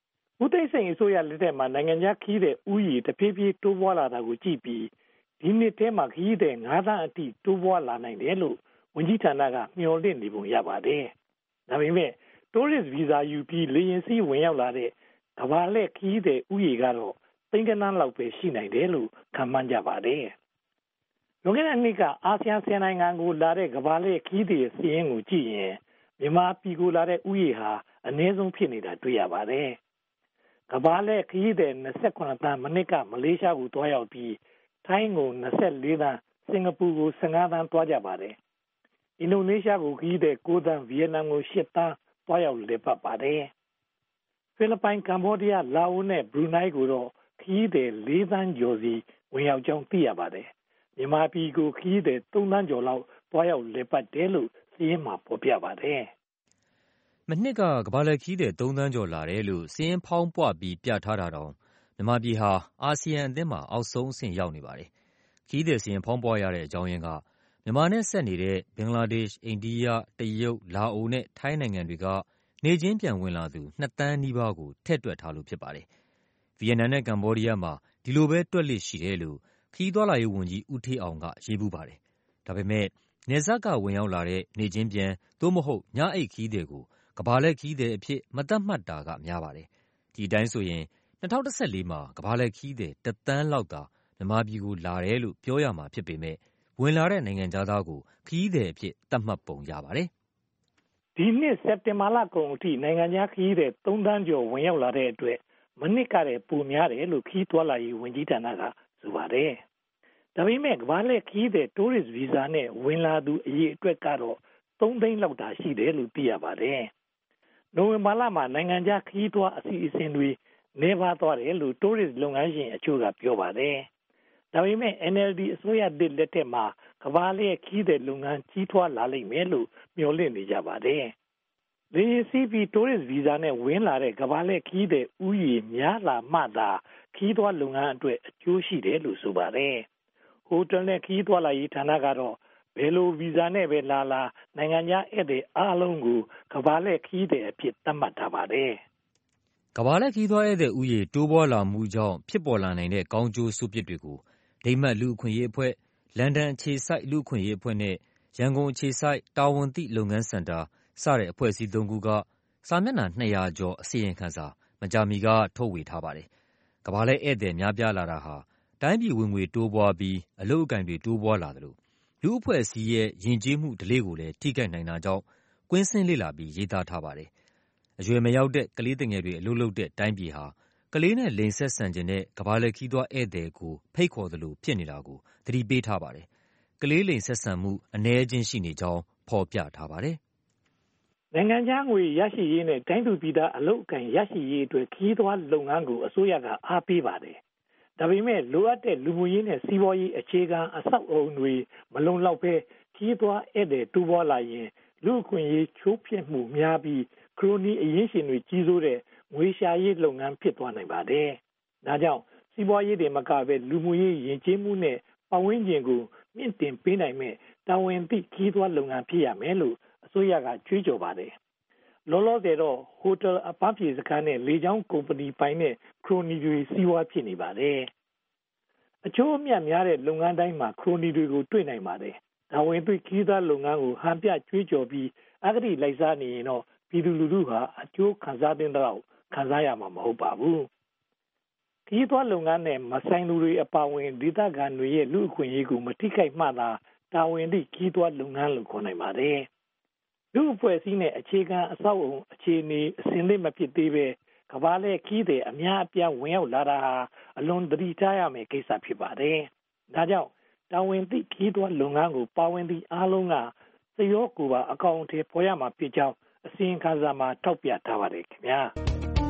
ဦးသိန်းစိန်အစိုးရလက်ထက်မှာနိုင်ငံခြားခရီးသည်ဥယျာဉ်တဖြည်းဖြည်းတိုးပွားလာတာကိုကြည့်ပြီးဒီနှစ်ထဲမှာခရီးသည်9 သန်းအထိတိုးပွားလာနိုင်တယ်လို့ဝန်ကြီးဌာနကမျှော်လင့်နေပုံရပါတယ်။ဒါပေမဲ့ tourist visa ယူပြီးလေယာဉ်စီးဝင်ရောက်လာတဲ့ကမ္ဘာလှည့်ခရီးသည်ဥယျာဉ်ကတော့သိန်းကဏန်းလောက်ပဲရှိနိုင်တယ်လို့ခန့်မှန်းကြပါတယ်။လွန်ခဲ့တဲ့နှစ်ကအာဆီယံ10 နိုင်ငံကိုလာတဲ့ကမ္ဘာလှည့်ခရီးသည်စီးရင်ကိုကြည့်ရင်မြန်မာပြည်ကိုလာတဲ့ဥယျာဉ်ဟာအနည်းဆုံးဖြစ်နေတာတွေ့ရပါတယ်။ကမ္ဘာလှည့်ခရီးသည်28 သန်းမနှစ်ကမလေးရှားကိုတွားရောက်ပြီးထိုင်းကို24 သန်းစင်ကာပူကို15 သန်းတွားကြပါတယ်။အင်ဒိုနီးရှားကိုခရီးသည်9 သန်းဗီယက်နမ်ကို8 သန်းတွားရောက်လည်ပတ်ပါတယ်။ဖိလစ်ပိုင်ကမ္ဘောဒီးယားလာအိုနဲ့ဘရူနိုင်းကိုတော့ခရီးသည်4 သန်းကျော်စီဝင်ရောက်ကြောင်းသိရပါတယ်။မြန်မာပြည်ကိုခရီးသည်3 သန်းကျော်လောက်တွားရောက်လည်ပတ်တယ်လို့စာရင်းမှာဖော်ပြပါတယ်။မနှစ်ကကမ္ဘာလှည့်ခရီးသည်3 သန်းကျော်လာတယ်လို့စာရင်းဖောင်းပွပြီးပြထားတာတောင်မြန်မာပြည်ဟာအာဆီယံအသင်းမှာအောက်ဆုံးအဆင့်ရောက်နေပါတယ်။ခရီးသည်စာရင်းဖောင်းပွရတဲ့အကြောင်းရင်းကမြန်မာနဲ့ဆက်နေတဲ့ဘင်္ဂလားဒေ့ရှ်၊အိန္ဒိယ၊တရုတ်၊လာအိုနဲ့ထိုင်းနိုင်ငံတွေကနေချင်းပြန်ဝင်လာသူ2 သန်းနီးပါးကိုထည့်တွက်ထားလို့ဖြစ်ပါတယ်။ဗီယက်နမ်နဲ့ကမ္ဘောဒီးယားမှာဒီလိုပဲတွက်လက်ရှိတယ်လို့ခရီးသွားလာရေးဝန်ကြီးဦးဌေးအောင်ကရေးပူးပါတယ်။ဒါပေမဲ့နယ်စပ်ကဝင်ရောက်လာတဲ့နေချင်းပြန်သို့မဟုတ်ညအိတ်ခရီးသည်ကိုကမ္ဘာလှည့်ခရီးသည်အဖြစ်မသတ်မှတ်တာကများပါတယ်။ဒီအတိုင်းဆိုရင်2014မှာကမ္ဘာလှည့်ခရီးသည်1 သန်းလောက်သာမြန်မာပြည်ကိုလာတယ်လို့ပြောရမှာဖြစ်ပေမဲ့ဝင်လာတဲ့နိုင်ငံခြားသားကိုခရီးသည်အဖြစ်သတ်မှတ်ပုံရပါတယ်။ဒီနှစ်စက်တင်ဘာလကုန်အထိနိုင်ငံခြားခရီးသည်3 သန်းကျော်ဝင်ရောက်လာတဲ့အတွက်မနှစ်ကတည်းပိုများတယ်လို့ခရီးသွားလာရေးဝန်ကြီးဌာနကဆိုပါတယ်။ဒါပေမဲ့ကမ္ဘာလှည့်ခရီးသည် tourist visa နဲ့ဝင်လာသူအရေအတွက်ကတော့3 သိန်းလောက်သာရှိတယ်လို့သိရပါတယ်။နိုဝင်ဘာလမှာနိုင်ငံခြားခရီးသွားအစီအစဉ်တွေနေပါသွားတယ်လို့ tourist လုပ်ငန်းရှင်အချို့ကပြောပါတယ်။ဒါပေမဲ့ NLD အစိုးရလက်ထက်မှာကမ္ဘာလှည့်ခရီးသည်လုပ်ငန်းကြီးထွားလာလိမ့်မယ်လို့မျှော်လင့်နေကြပါတယ်။လေယာဉ်စီးပြီး tourist visa နဲ့ဝင်လာတဲ့ကမ္ဘာလှည့်ခရီးသည်ဥယျာဉ်များလာမှသာခရီးသွားလုပ်ငန်းအတွက်အကျိုးရှိတယ်လို့ဆိုပါတယ်။ဟိုတယ်နဲ့ခရီးသွားလာရေးဌာနကတော့ဘယ်လိုဗီဇာနဲ့ပဲလာနိုင်ငံခြားဧည့်သည်အားလုံးကိုကမ္ဘာလှည့်ခရီးသည်အဖြစ်သတ်မှတ်ထားပါတယ်။ကမ္ဘာလှည့်ခရီးသွားဧည့်သည်ဥယျာဉ်တိုးပွားလာမှုကြောင့်ဖြစ်ပေါ်လာနိုင်တဲ့ကောင်းကျိုးဆိုးပြစ်တွေကိုဒိန်းမတ်လူ့အခွင့်အရေးအဖွဲ့၊လန်ဒန်အခြေစိုက်လူ့အခွင့်အရေးအဖွဲ့နဲ့ရန်ကုန်အခြေစိုက်တာဝန်သိလုပ်ငန်းစင်တာစတဲ့အဖွဲ့အစည်း3 ခုကစာမျက်နှာ200 ကျော်အစီရင်ခံစာမကြာမီကထုတ်ဝေထားပါတယ်။ကမ္ဘာလှည့်ဧည့်သည်များပြားလာတာဟာတိုင်းပြည်ဝင်ငွေတိုးပွားပြီးအလုပ်အကိုင်တွေတိုးပွားလာသလိုလူ့အဖွဲ့အစည်းရဲ့ယဉ်ကျေးမှုဓလေ့ကိုလည်းထိခိုက်နိုင်တာကြောင့်ကွင်းဆင်းလေ့လာပြီးရေးသားထားပါတယ်။အရွယ်မရောက်တဲ့ကလေးသူငယ်တွေအလုပ်လုပ်တဲ့တိုင်းပြည်ဟာကလေးနဲ့လိင်ဆက်ဆံခြင်းနဲ့ကမ္ဘာလှည့်ခရီးသွားဧည့်သည်ကိုဖိတ်ခေါ်သလိုဖြစ်နေတာကိုသတိပေးထားပါတယ်။ကလေးလိင်ဆက်ဆံမှုအနည်းအကျဉ်းရှိနေကြောင်းဖော်ပြထားပါတယ်။နိုင်ငံခြားငွေရရှိရေးနဲ့တိုင်းသူပြည်သားအလုပ်အကိုင်ရရှိရေးအတွက်ခရီးသွားလုပ်ငန်းကိုအစိုးရကအားပေးပါတယ်။ဒါပေမဲ့လိုအပ်တဲ့လူမှုရေးနဲ့စီးပွားရေးအခြေခံအဆောက်အအုံတွေမလုံလောက်ဘဲခရီးသွားဧည့်သည်တိုးပွားလာရင်လူ့အခွင့်အရေးချိုးဖျက်မှုများပြီးခရိုနီအရင်းရှင်တွေကြီးစိုးတဲ့ငွေရှာရေးလုပ်ငန်းဖြစ်သွားနိုင်ပါတယ်။ဒါကြောင့်စီးပွားရေးတွေမကဘဲလူမှုရေးယဉ်ကျေးမှုနဲ့ပတ်ဝန်းကျင်ကိုမြင့်တင်ပေးနိုင်မဲ့တာဝန်သိခရီးသွားလုပ်ငန်းဖြစ်ရမယ်လို့အစိုးရကကြွေးကြော်ပါတယ်။လောလောဆယ်တော့ဟိုတယ်အပန်းဖြေစခန်းနဲ့လေကြောင်းကုမ္ပဏီပိုင်တဲ့ခရိုနီတွေစီးပွားဖြစ်နေပါတယ်။အချိုးအမြတ်များတဲ့လုပ်ငန်းတိုင်းမှာခရိုနီတွေကိုတွေ့နိုင်ပါတယ်။တာဝန်သိခရီးသွားလုပ်ငန်းကိုဟန်ပြကြွေးကြော်ပြီးအဂတိလိုက်စားနေရင်တော့ပြည်သူလူထုဟာအကျိုးခံစားတဲ့တော့ခံစားရမှာမဟုတ်ပါဘူး။ခရီးသွားလုပ်ငန်းနဲ့မဆိုင်သူတွေအပါအဝင်ဒေသခံတွေရဲ့လူ့အခွင့်အရေးကိုမထိခိုက်မှသာတာဝန်သိခရီးသွားလုပ်ငန်းလို့ခေါ်နိုင်ပါတယ်။လူ့အဖွဲ့အစည်းနဲ့အခြေခံအဆောက်အအုံအခြေအနေအဆင်သင့်မဖြစ်သေးပဲကမ္ဘာလှည့်ခရီးသည်အများအပြားဝင်ရောက်လာတာဟာအလွန်သတိထားရမယ့်ကိစ္စဖြစ်ပါတယ်။ဒါကြောင့်တာဝန်သိခရီးသွားလုပ်ငန်းကိုပါဝင်သည့်အားလုံးကသရောကိုပါအကောင့်အထည်ဖော်ရမှာဖြစ်ကြောင်းအစီရင်ခံစာမှာထောက်ပြထားပါတယ်ခင်ဗျာ။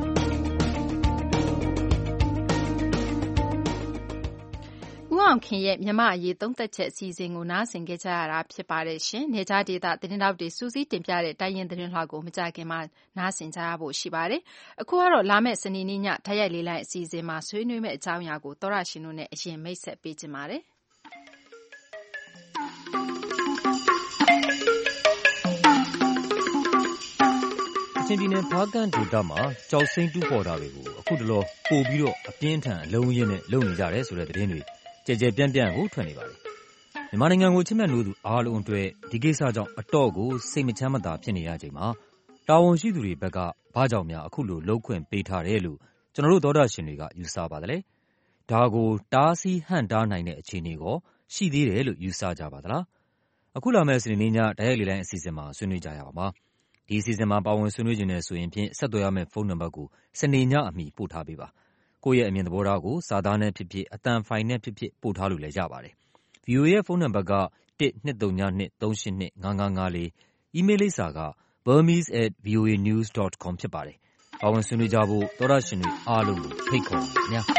ဦးအောင်ခင်ရဲ့မြန်မာအရေးသုံးသပ်ချက်အစီအစဉ်ကိုနားဆင်ခဲ့ကြရတာဖြစ်ပါတယ်ရှင်။နေကြားဒေသသတင်းတောက်တွေစူးစီးတင်ပြတဲ့တိုင်းရင်သတင်းလွှာကိုမကြခင်မှာနားဆင်ကြရဖို့ရှိပါတယ်။အခုကတော့လာမယ့်စနေနေ့ညဓာတ်ရိုက်လေးလိုင်းအစီအစဉ်မှာဆွေးနွေးမယ့်အကြောင်းအရာကိုသောရရှင်တို့နဲ့အရင်မိတ်ဆက်ပေးကြပါမယ်။ချင်ပြည်နယ်ဖားကန့်ဒေသမှာကျောက်စိမ်းတူးဖော်တာတွေကိုအခုတလောပိုပြီးတော့အပြင်းထန်အလုံးရင်းနဲ့လုပ်နေကြတယ်ဆိုတဲ့သတင်းတွေကြဲကြဲပြန့်ပြန့်ကိုထွက်နေပါတယ်။မြန်မာနိုင်ငံကိုချစ်မြတ်နိုးသူအားလုံးအတွက်ဒီကိစ္စကြောင့်အတော့ကိုစိတ်မချမ်းမသာဖြစ်နေရချိန်မှာတာဝန်ရှိသူတွေဘက်ကဘာကြောင့်များအခုလိုလှုပ်ခွင့်ပေးထားတယ်လို့ကျွန်တော်တို့သောတာရှင်တွေကယူဆပါသလဲ။ဒါကိုတားဆီးဟန့်တားနိုင်တဲ့အခြေအနေကိုရှိသေးတယ်လို့ယူဆကြပါသလား။အခုလာမယ့်စနေနေ့ညတိုက်ရိုက်လေလိုင်းအစီအစဉ်မှာဆွေးနွေးကြရပါမှာ။ဒီအစီအစဉ်မှာပါဝင်ဆွေးနွေးခြင်းနဲ့ဆိုရင်ဖြင့်ဆက်သွယ်ရမယ့်ဖုန်းနံပါတ်ကိုစနေညအမီပို့ထားပေးပါ။ကိုယ့်ရဲ့အမြင်သဘောထားကိုစာသားနဲ့ဖြစ်ဖြစ်အသံဖိုင်နဲ့ဖြစ်ဖြစ်ပို့ထားလို့လည်းရပါတယ်။ VOA ရဲ့ဖုန်းနံပါတ်က12323825554 email လိပ်စာက burmese@voanews.com ဖြစ်ပါတယ်။ပါဝင်ဆွေးနွေးကြဖို့သောတာရှင်တွေအားလုံးကိုဖိတ်ခေါ်ပါခင်ဗျာ။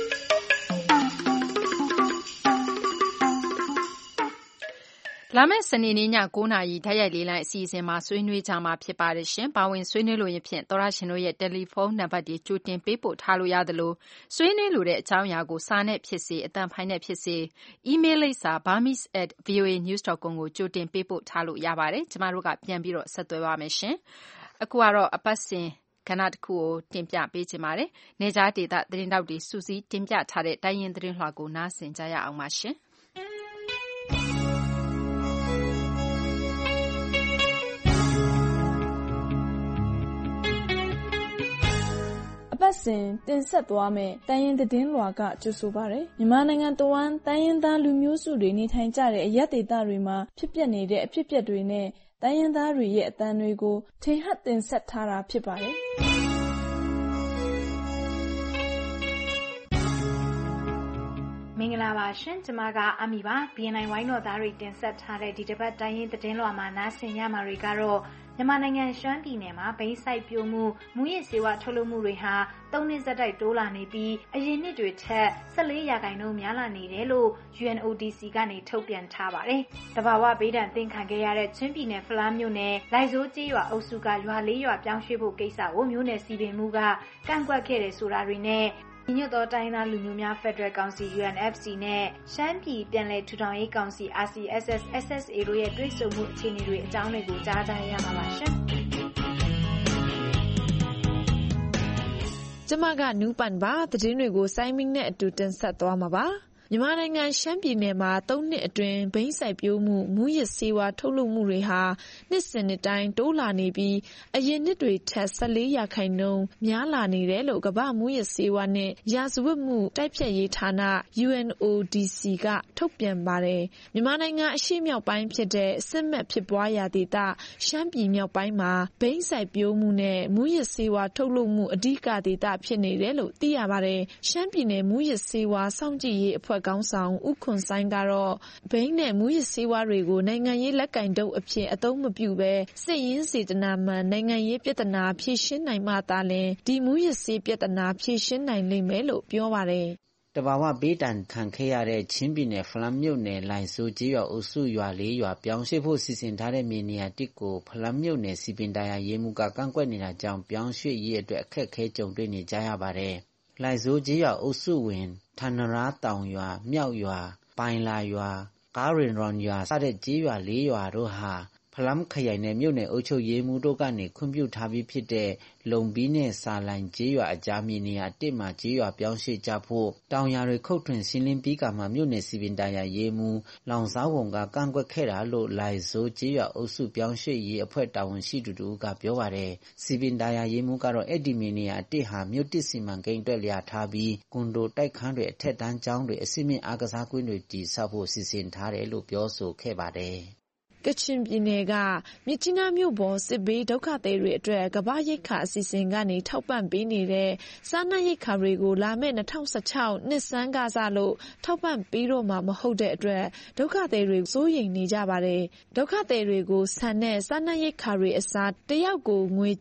လာမယ့်စနေနေ့ည9:00နာရီဓာတ်ရိုက်လေလိုင်းအစီအစဉ်မှာဆွေးနွေးကြမှာဖြစ်ပါတယ်ရှင်။ပါဝင်ဆွေးနွေးလို့ရင်ဖြင့်သောရရှင်တို့ရဲ့တယ်လီဖုန်းနံပါတ်တွေကြိုတင်ပေးပို့ထားလို့ရသလိုဆွေးနွေးလိုတဲ့အကြောင်းအရာကိုစာနဲ့ဖြစ်စေအသံဖိုင်နဲ့ဖြစ်စေအီးမေးလ်လိပ်စာ burmese@voanews.com ကိုကြိုတင်ပေးပို့ထားလို့ရပါတယ်။ကျမတို့ကပြန်ပြီးတော့ဆက်သွယ်ပါမယ်ရှင်။အခုကတော့အပတ်စဉ်ကဏ္ဍတစ်ခုကိုတင်ပြပေးချင်ပါတယ်။နေကြားဒေသသတင်းတောက်တွေစူးစီးတင်ပြထားတဲ့တိုင်းရင်းသတင်းလွှာကိုနားဆင်ကြရအောင်ပါရှင်။ပတ်စဉ်တင်ဆက်သွားမယ့်တိုင်းရင်းသတင်းလွှာကကြိုဆိုပါရယ်မြန်မာနိုင်ငံတဝန်းတိုင်းရင်းသားလူမျိုးစုတွေနေထိုင်ကြတဲ့အရပ်ဒေသတွေမှာဖြစ်ပျက်နေတဲ့အဖြစ်အပျက်တွေနဲ့တိုင်းရင်းသားတွေရဲ့အသံတွေကိုထင်ဟပ်တင်ဆက်ထားတာဖြစ်ပါတယ်မင်္ဂလာပါရှင်ကျမကအမီပါ BNI ဝိုင်းတော်သားတွေတင်ဆက်ထားတဲ့ဒီတစ်ပတ်တိုင်းရင်းသတင်းလွှာမှာနားဆင်ရမှာတွေကတော့မြန်မာနိုင်ငံရှမ်းပြည်နယ်မှာဘိန်းစိုက်ပျိုးမှုမူရစ်ဆေးဝါးထုတ်လုပ်မှုတွေဟာ3နှစ်ဆက်တိုက်တိုးလာနေပြီးအရင်နှစ်တွေထက်14%များလာနေတယ်လို့ UNODC ကနေထုတ်ပြန်ထားပါတယ်။တဘာဝဘေးဒဏ်သင့်ခံခဲ့ရတဲ့ချင်းပြည်နယ်ဖလားမြို့နယ်လိုက်စိုးကျေးရွာအုပ်စုကရွာ4ရွာပြောင်းရွှေ့ဖို့ကိစ္စကိုမြို့နယ်စီပင်မှုကကန့်ကွက်ခဲ့တယ်ဆိုတာတွေနဲ့ညီညွတ်သောတိုင်းသားလူမျိုးများဖက်ဒရယ်ကောင်စီ UNFC နဲ့ရှမ်းပြည်ပြန်လည်ထူထောင်ရေးကောင်စီ RCSS/SSA တို့ရဲ့တွဲဆုံမှုအခြေအနေတွေအကြောင်းတွေကိုကြားကြရမှာပါရှင်။ကျမကနူးပန်ပါသတင်းတွေကိုစိုင်းမင်းနဲ့အတူတင်ဆက်သွားမှာပါ။မြန်မာနိုင်ငံရှမ်းပြည်နယ်မှာ3နှစ်အတွင်းဘိန်းစိုက်ပျိုးမှုမူရစ်ဆေးဝါးထုတ်လုပ်မှုတွေဟာနှစ်စဉ်နှစ်တိုင်းတိုးလာနေပြီးအရင်နှစ်တွေထက်14%များလာနေတယ်လို့ကမ္ဘာမူရစ်ဆေးဝါးနဲ့ရာဇဝတ်မှုတိုက်ဖျက်ရေးဌာန UNODC ကထုတ်ပြန်ပါတယ်။မြန်မာနိုင်ငံအရှေ့မြောက်ပိုင်းဖြစ်တဲ့စစ်မှတ်ဖြစ်ပွားရာဒေသရှမ်းပြည်မြောက်ပိုင်းမှာဘိန်းစိုက်ပျိုးမှုနဲ့မူရစ်ဆေးဝါးထုတ်လုပ်မှုအဓိကဒေသဖြစ်နေတယ်လို့သိရပါတယ်။ရှမ်းပြည်နယ်မူရစ်ဆေးဝါးစောင့်ကြည့်ရေးအဖွဲ့ကောင်းဆောင်ဦးခွန်ဆိုင်ကတော့ဘိန်းနဲ့မူရစ်ဆေးဝါးတွေကိုနိုင်ငံရေးလက်ကင်တုပ်အဖြစ်အသုံးမပြုဘဲစစ်ရင်းစေတနာမှန်နိုင်ငံရေးပြဿနာဖြေရှင်းနိုင်မှသာလျှင်ဒီမူရစ်ဆေးပြဿနာဖြေရှင်းနိုင်လိမ့်မယ်လို့ပြောပါတယ်တဘာဝဘေးဒဏ်ခံခဲ့ရတဲ့ချင်းပြည်နယ်ဖလမ်းမြို့နယ်လိုင်စိုးကျေးရွာအုပ်စုရွာ4ရွာပြောင်းရွှေ့ဖို့စီစဉ်ထားတဲ့မြေနေရာတစ်ကိုဖလမ်းမြို့နယ်စီပင်ဒါယာရေးမှုကကန့်ကွက်နေတာကြောင့်ပြောင်းရွှေ့ရေးအတွက်အခက်အခဲကြုံတွေ့နေကြရပါတယ်။လိုင်စိုးကျေးရွာအုပ်စုဝင်ထန်နရာတောင်ရွာမြောက်ရွာပိုင်လာရွာကားရင်ရွာစတဲ့ကျေးရွာ4ရွာတို့ဟာဖလမ်းခရိုင်နဲ့မြို့နယ်အုပ်ချုပ်ရေးမှူးတို့ကနေခွင့်ပြုထားပြီးဖြစ်တဲ့လုံဘီနဲ့စာလိုင်ကျေးရွာအကြားမြေနေရာတစ်မှာကျေးရွာပြောင်းရွှေ့ကြဖို့တောင်ယာတွေခုတ်ထွင်ရှင်းလင်းပြီးကမှမြို့နယ်စီပင်ဒါယာရေးမှူးလောင်စားဝန်ကကန့်ကွက်ခဲ့တာလို့လိုင်စိုးကျေးရွာအုပ်စုပြောင်းရွှေ့ရေးအဖွဲ့တာဝန်ရှိသူတို့ကပြောပါတယ်စီပင်ဒါယာရေးမှူးကတော့အဲ့ဒီမြေနေရာတစ်ဟာမြို့တစ်စီမံကိန်းအတွက်လျာထားပြီးကွန်ဒိုတိုက်ခန်းတွေအထက်တန်းကျောင်းတွေအစီအမံအားကစားကွင်းတွေတည်ဆောက်ဖို့စီစဉ်ထားတယ်လို့ပြောဆိုခဲ့ပါတယ်ကချင်ပြည်နယ်ကမြစ်ကြီးနားမြို့ပေါ်စစ်ဘေးဒုက္ခသည်တွေအတွက်ကမ္ဘာရိက္ခာအစီအစဉ်ကနေထောက်ပံ့ပေးနေတဲ့စားနပ်ရိက္ခာတွေကိုလာမယ့်2016နှစ်ဆန်းကစလို့ထောက်ပံ့ပေးတော့မှာမဟုတ်တဲ့အတွက်ဒုက္ခသည်တွေစိုးရိမ်နေကြပါတယ်။ဒုက္ခသည်တွေကိုဆန်နဲ့စားနပ်ရိက္ခာတွေအစားတယောက်ကိုငွေကျပ်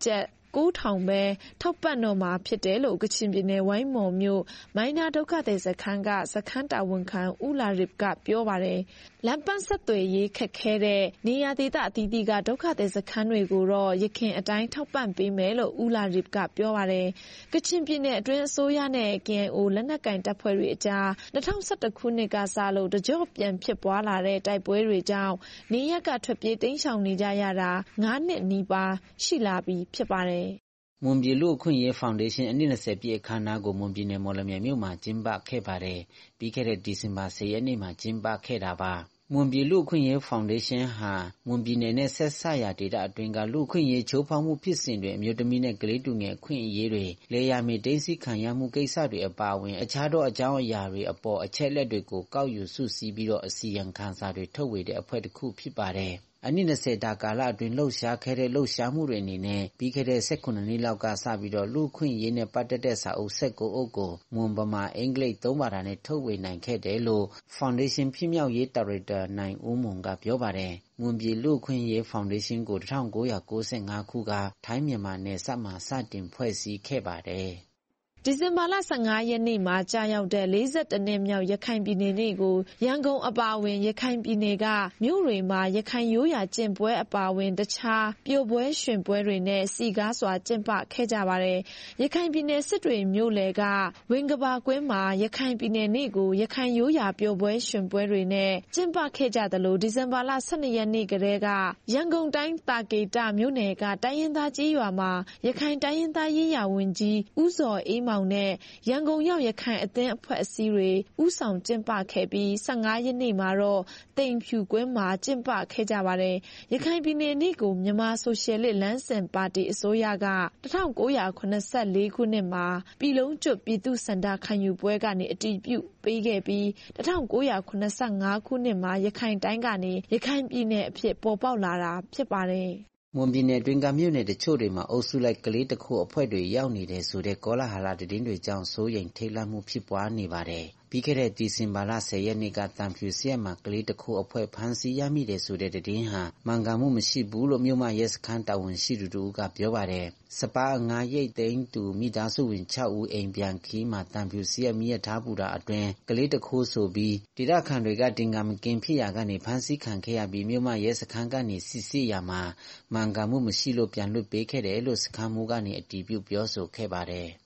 9,000 ပဲထောက်ပံ့တော့မှာဖြစ်တယ်လို့ကချင်ပြည်နယ်ဝိုင်းမော်မြို့မိုင်းနာဒုက္ခသည်စခန်းကစခန်းတာဝန်ခံဦးလာရစ်ကပြောပါတယ်။လမ်းပန်းဆက်သွယ်ရေးခက်ခဲတဲ့နေရာဒေသအသီးသီးကဒုက္ခသည်စခန်းတွေကိုတော့ရခိုင်အတိုင်းထောက်ပံ့ပေးမယ်လို့ဦးလာရစ်ကပြောပါတယ်။ကချင်ပြည်နယ်အတွင်းအစိုးရနဲ့ KIO လက်နက်ကင်တပ်ဖွဲ့တွေအကြား2011ခုနှစ်ကစလို့တကြော့ပြန်ဖြစ်ပွားလာတဲ့တိုက်ပွဲတွေကြောင့်နေရပ်ကထွက်ပြေးတိမ်းရှောင်နေကြရတာ9 နှစ်နီးပါးရှိလာပြီဖြစ်ပါတယ်။မွန်ပြည်လူ့အခွင့်အရေးဖောင်ဒေးရှင်းအနည်း20ပြည့်အခမ်းအနားကိုမွန်ပြည်နယ်မော်လမြိုင်မြို့မှာကျင်းပခဲ့ပါတယ်။ပြီးခဲ့တဲ့ဒီဇင်ဘာ10ရက်နေ့မှာကျင်းပခဲ့တာပါ။မွန်ပြည်လူ့အခွင့်အရေးဖောင်ဒေးရှင်းဟာမွန်ပြည်နယ်နဲ့ဆက်စပ်ရာဒေသအတွင်းကလူ့အခွင့်အရေးချိုးဖောက်မှုဖြစ်စဉ်တွေအမျိုးသမီးနဲ့ကလေးတူငယ်အခွင့်အရေးတွေလေယာမီတိတ်ဆိခံရမှုကိစ္စတွေအပါအဝင်အခြားသောအကြောင်းအရာတွေအပေါ်အချက်လက်တွေကိုကောက်ယူစုစည်းပြီးတော့အစီရင်ခံစာတွေထုတ်ဝေတဲ့အဖွဲ့တစ်ခုဖြစ်ပါတယ်။အနည်း20တာကာလအတွင်းလှုပ်ရှားခဲ့တဲ့လှုပ်ရှားမှုတွေအနေနဲ့ပြီးခဲ့တဲ့18နှစ်လောက်ကစပြီးတော့လူခွင့်ရေးနဲ့ပတ်သက်တဲ့စာအုပ်19အုပ်ကိုမွန်ဗမာအင်္ဂလိပ်3ဘာသာနဲ့ထုတ်ဝေနိုင်ခဲ့တယ်လို့ Foundation ဖြစ်မြောက်ရေးဒါရိုက်တာနိုင်ဦးမွန်ကပြောပါတယ်။မွန်ပြည်လူ့ခွင့်ရေးဖောင်ဒေးရှင်းကို1995ခုကထိုင်းမြန်မာနယ်စပ်မှာစတင်ဖွဲ့စည်းခဲ့ပါတယ်။ဒီဇင်ဘာလ15ရက်နေ့မှာကြာရောက်တဲ့42နှစ်မြောက်ရခိုင်ပြည်နယ်နေ့ကိုရန်ကုန်အပါအဝင်ရခိုင်ပြည်နယ်ကမြို့တွေမှာရခိုင်ရိုးရာကျင့်ပွဲအပါအဝင်တခြားပျော်ပွဲရွှင်ပွဲတွေနဲ့စီကားစွာကျင်းပခဲ့ကြပါတယ်။ရခိုင်ပြည်နယ်စစ်တွေမြို့လယ်ကဝင်းကဘာကွင်းမှာရခိုင်ပြည်နယ်နေ့ကိုရခိုင်ရိုးရာပျော်ပွဲရွှင်ပွဲတွေနဲ့ကျင်းပခဲ့ကြသလိုဒီဇင်ဘာလ12ရက်နေ့ကတည်းကရန်ကုန်တိုင်းတာကေတမြို့နယ်ကတိုင်းရင်းသားကြီးရွာမှာရခိုင်တိုင်းရင်းသားရေးရာဝန်ကြီးဦးစောအေးမောင်နဲ့ရန်ကုန်ရောက်ရခိုင်အသင်းအဖွဲ့အစည်းတွေဥဆောင်ကျင်းပခဲ့ပြီး15ရက်နေ့မှာတော့တိမ်ဖြူကွင်းမှာကျင်းပခဲ့ကြပါတယ်။ရခိုင်ပြည်နယ်နေ့ကိုမြန်မာဆိုရှယ်လစ်လမ်းစဉ်ပါတီအစိုးရက1984ခုနှစ်မှာပြည်လုံးကျွတ်ပြည်သူ့စန္ဒခံယူပွဲကနေအတည်ပြုပေးခဲ့ပြီး1985ခုနှစ်မှာရခိုင်တိုင်းကနေရခိုင်ပြည်နယ်အဖြစ်ပေါ်ပေါက်လာတာဖြစ်ပါတယ်။မွန်ပြည်နယ်တွင်ကမြို့နယ်တချို့တွေမှာအုပ်စုလိုက်ကလေးတစ်ခုအဖွဲ့တွေရောက်နေတယ်ဆိုတဲ့ကောလာဟလသတင်းတွေကြောင့်စိုးရိမ်ထိတ်လန့်မှုဖြစ်ပွားနေပါတယ်။ပြီးခဲ့တဲ့ဒီဇင်ဘာလ10ရက်နေ့ကတန်ဖြူစရက်မှာကလေးတစ်ခုအဖွဲ့ဖမ်းဆီးရမိတယ်ဆိုတဲ့သတင်းဟာမှန်ကန်မှုမရှိဘူးလို့မြို့မရဲစခန်းတာဝန်ရှိသူတို့ကပြောပါတယ်။စပါးငါးရိတ်သိန်းတူမိသားစုဝင်6ဦးအိမ်ပြန်ခီးမှာတန်ဖြူစရက်မြစ်ထားပူတာအတွင်းကလေးတစ်ခုဆိုပြီးဒေသခံတွေကတင်ကမကင်ဖြစ်ရာကနေဖမ်းဆီးခံခဲ့ရပြီးမြို့မရဲစခန်းကနေစစ်ဆေးရမှာမှန်ကန်မှုမရှိလို့ပြန်လွှတ်ပေးခဲ့တယ်လို့စခန်းမှူးကနေအတည်ပြုပြောဆိုခဲ့ပါတယ်။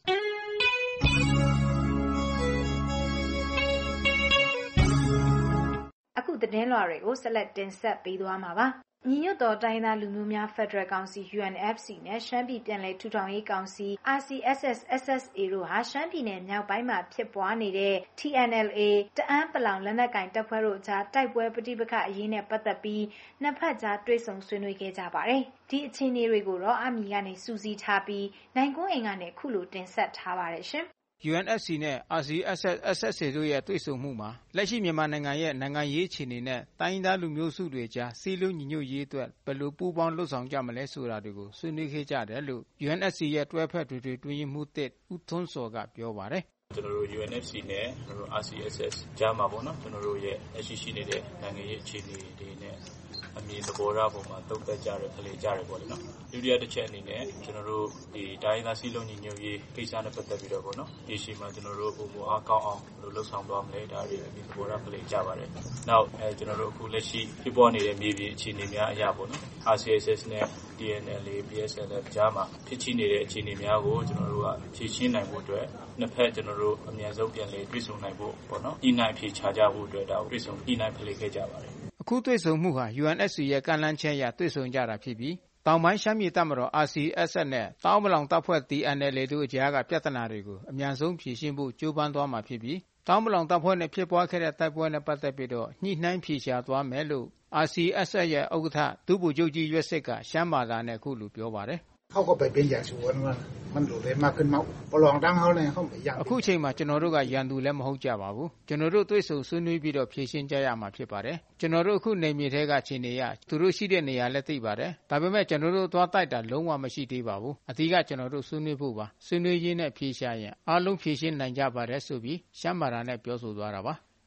အခုသတင်းလွှာတွေကိုဆက်လက်တင်ဆက်ပေးသွားမှာပါ။ညီညွတ်သောတိုင်းသားလူမျိုးများဖက်ဒရယ်ကောင်စီ UNFC နဲ့ရှမ်းပြည်ပြန်လည်ထူထောင်ရေးကောင်စီ RCSS/SSA တို့ဟာရှမ်းပြည်နယ်မြောက်ပိုင်းမှာဖြစ်ပွားနေတဲ့ TNLA တအန်းပလောင်လက်နက်ကိုင်တပ်ဖွဲ့တို့ကြားတိုက်ပွဲပဋိပက္ခအရေးနဲ့ပတ်သက်ပြီးနှစ်ဖက်ကြားတွေ့ဆုံဆွေးနွေးခဲ့ကြပါတယ်။ဒီအခြေအနေတွေကိုတော့အမီကနေစူးစီးထားပြီးနိုင်ကွန်းအိမ်ကနေခုလိုတင်ဆက်ထားပါတယ်ရှင်။ UNFC နဲ့ RCSS/SSA တို့ရဲ့တွေ့ဆုံမှုမှာလက်ရှိမြန်မာနိုင်ငံရဲ့နိုင်ငံရေးအခြေအနေနဲ့တိုင်းသားလူမျိုးစုတွေကြားစည်းလုံးညီညွတ်ရေးအတွက်ဘယ်လိုပူးပေါင်းလှုပ်ဆောင်ကြမလဲဆိုတာတွေကိုဆွေးနွေးခဲ့ကြတယ်လို့ UNFC ရဲ့တွဲဖက်တွင်ရေးမှူးဦးထွန်းစောကပြောပါတယ်။ကျွန်တော်တို့ UNFC နဲ့ကျွန်တော်တို့ RCSS ကြားမှာပေါ့နော်ကျွန်တော်တို့ရဲ့ရှိနေတဲ့နိုင်ငံရေးအခြေအနေတွေနဲ့အမြင်သဘောထားပုံမှာတုံ့ပြန်ကြရဖလှယ်ကြရပေါ့လေနော်ဒုတိယတစ်ချက်အနေနဲ့ကျွန်တော်တို့ဒီတိုင်းသားစည်းလုံးညီညွတ်ရေးကိစ္စနဲ့ပတ်သက်ပြီးတော့ပေါ့နော်ဒီရှိမှာကျွန်တော်တို့ပုံပေါ်အားကောင်းအောင်လှုပ်ဆောင်သွားမလဲဒါတွေအမြင်သဘောထားဖလှယ်ကြပါတယ်နောက်ကျွန်တော်တို့အခုလက်ရှိဖြစ်ပေါ်နေတဲ့မြေပြင်အခြေအနေများအရာပေါ့နော် RCSS နဲ့ TNLA PSLF ကြားမှာဖြစ်ချနေတဲ့အခြေအနေများကိုကျွန်တော်တို့ကဖြေရှင်းနိုင်ဖို့အတွက်နှစ်ဖက်ကျွန်တော်တို့အများဆုံးပြန်လည်တွေ့ဆုံနိုင်ဖို့ပေါ့နော်ဤနိုင်ဖြေချကြဖို့အတွက်ဒါကိုတွေ့ဆုံဤနိုင်ဖလှယ်ခဲ့ကြပါတယ်အခုတွေ့ဆုံမှုဟာ UNFC ရဲ့ကန့်လန့်ချက်အရတွေ့ဆုံကြတာဖြစ်ပြီးတောင်ပိုင်းရှမ်းပြည်တပ်မတော် RCSS နဲ့တောင်ပလောင်တပ်ဖွဲ့ TNLA တို့အကြားကပြဿနာတွေကိုအမြန်ဆုံးဖြေရှင်းဖို့ကြိုးပမ်းသွားမှာဖြစ်ပြီးတောင်ပလောင်တပ်ဖွဲ့နဲ့ဖြစ်ပွားခဲ့တဲ့တိုက်ပွဲနဲ့ပတ်သက်ပြီးတော့ညှိနှိုင်းဖြေရှာသွားမယ်လို့ RCSS ရဲ့ဥက္ကဋ္ဌဒုဗိုလ်ချုပ်ကြီးရွက်စစ်ကရှမ်းဘာသာနဲ့အခုလိုပြောပါတယ်เขาก็ไปเป็นอย่างสวนว่ามันดูเลยมากขึ้นมาปลองตั้งเขาเลยเขาไม่อยากအခုချိန်မှာကျွန်တော်တို့ကရန်သူလည်းမဟုတ်ကြပါဘူးကျွန်တော်တို့တွေ့ဆုံဆွေးနွေးပြီးတော့ဖြေရှင်းကြရမှာဖြစ်ပါတယ်ကျွန်တော်တို့အခုနေမြေထဲကခြေနေရသူတို့ရှိတဲ့နေရာလည်းသိပါတယ်ဒါပေမဲ့ကျွန်တော်တို့သွားတိုက်တာလုံးဝမရှိသေးပါဘူးအဓိကကျွန်တော်တို့ဆွေးနွေးဖို့ပါဆွေးနွေးရင်းနဲ့ဖြေရှာရင်အားလုံးဖြေရှင်းနိုင်ကြပါတယ်ဆိုပြီးရှမ်းဘာသာနဲ့ပြောဆိုသွားတာပါ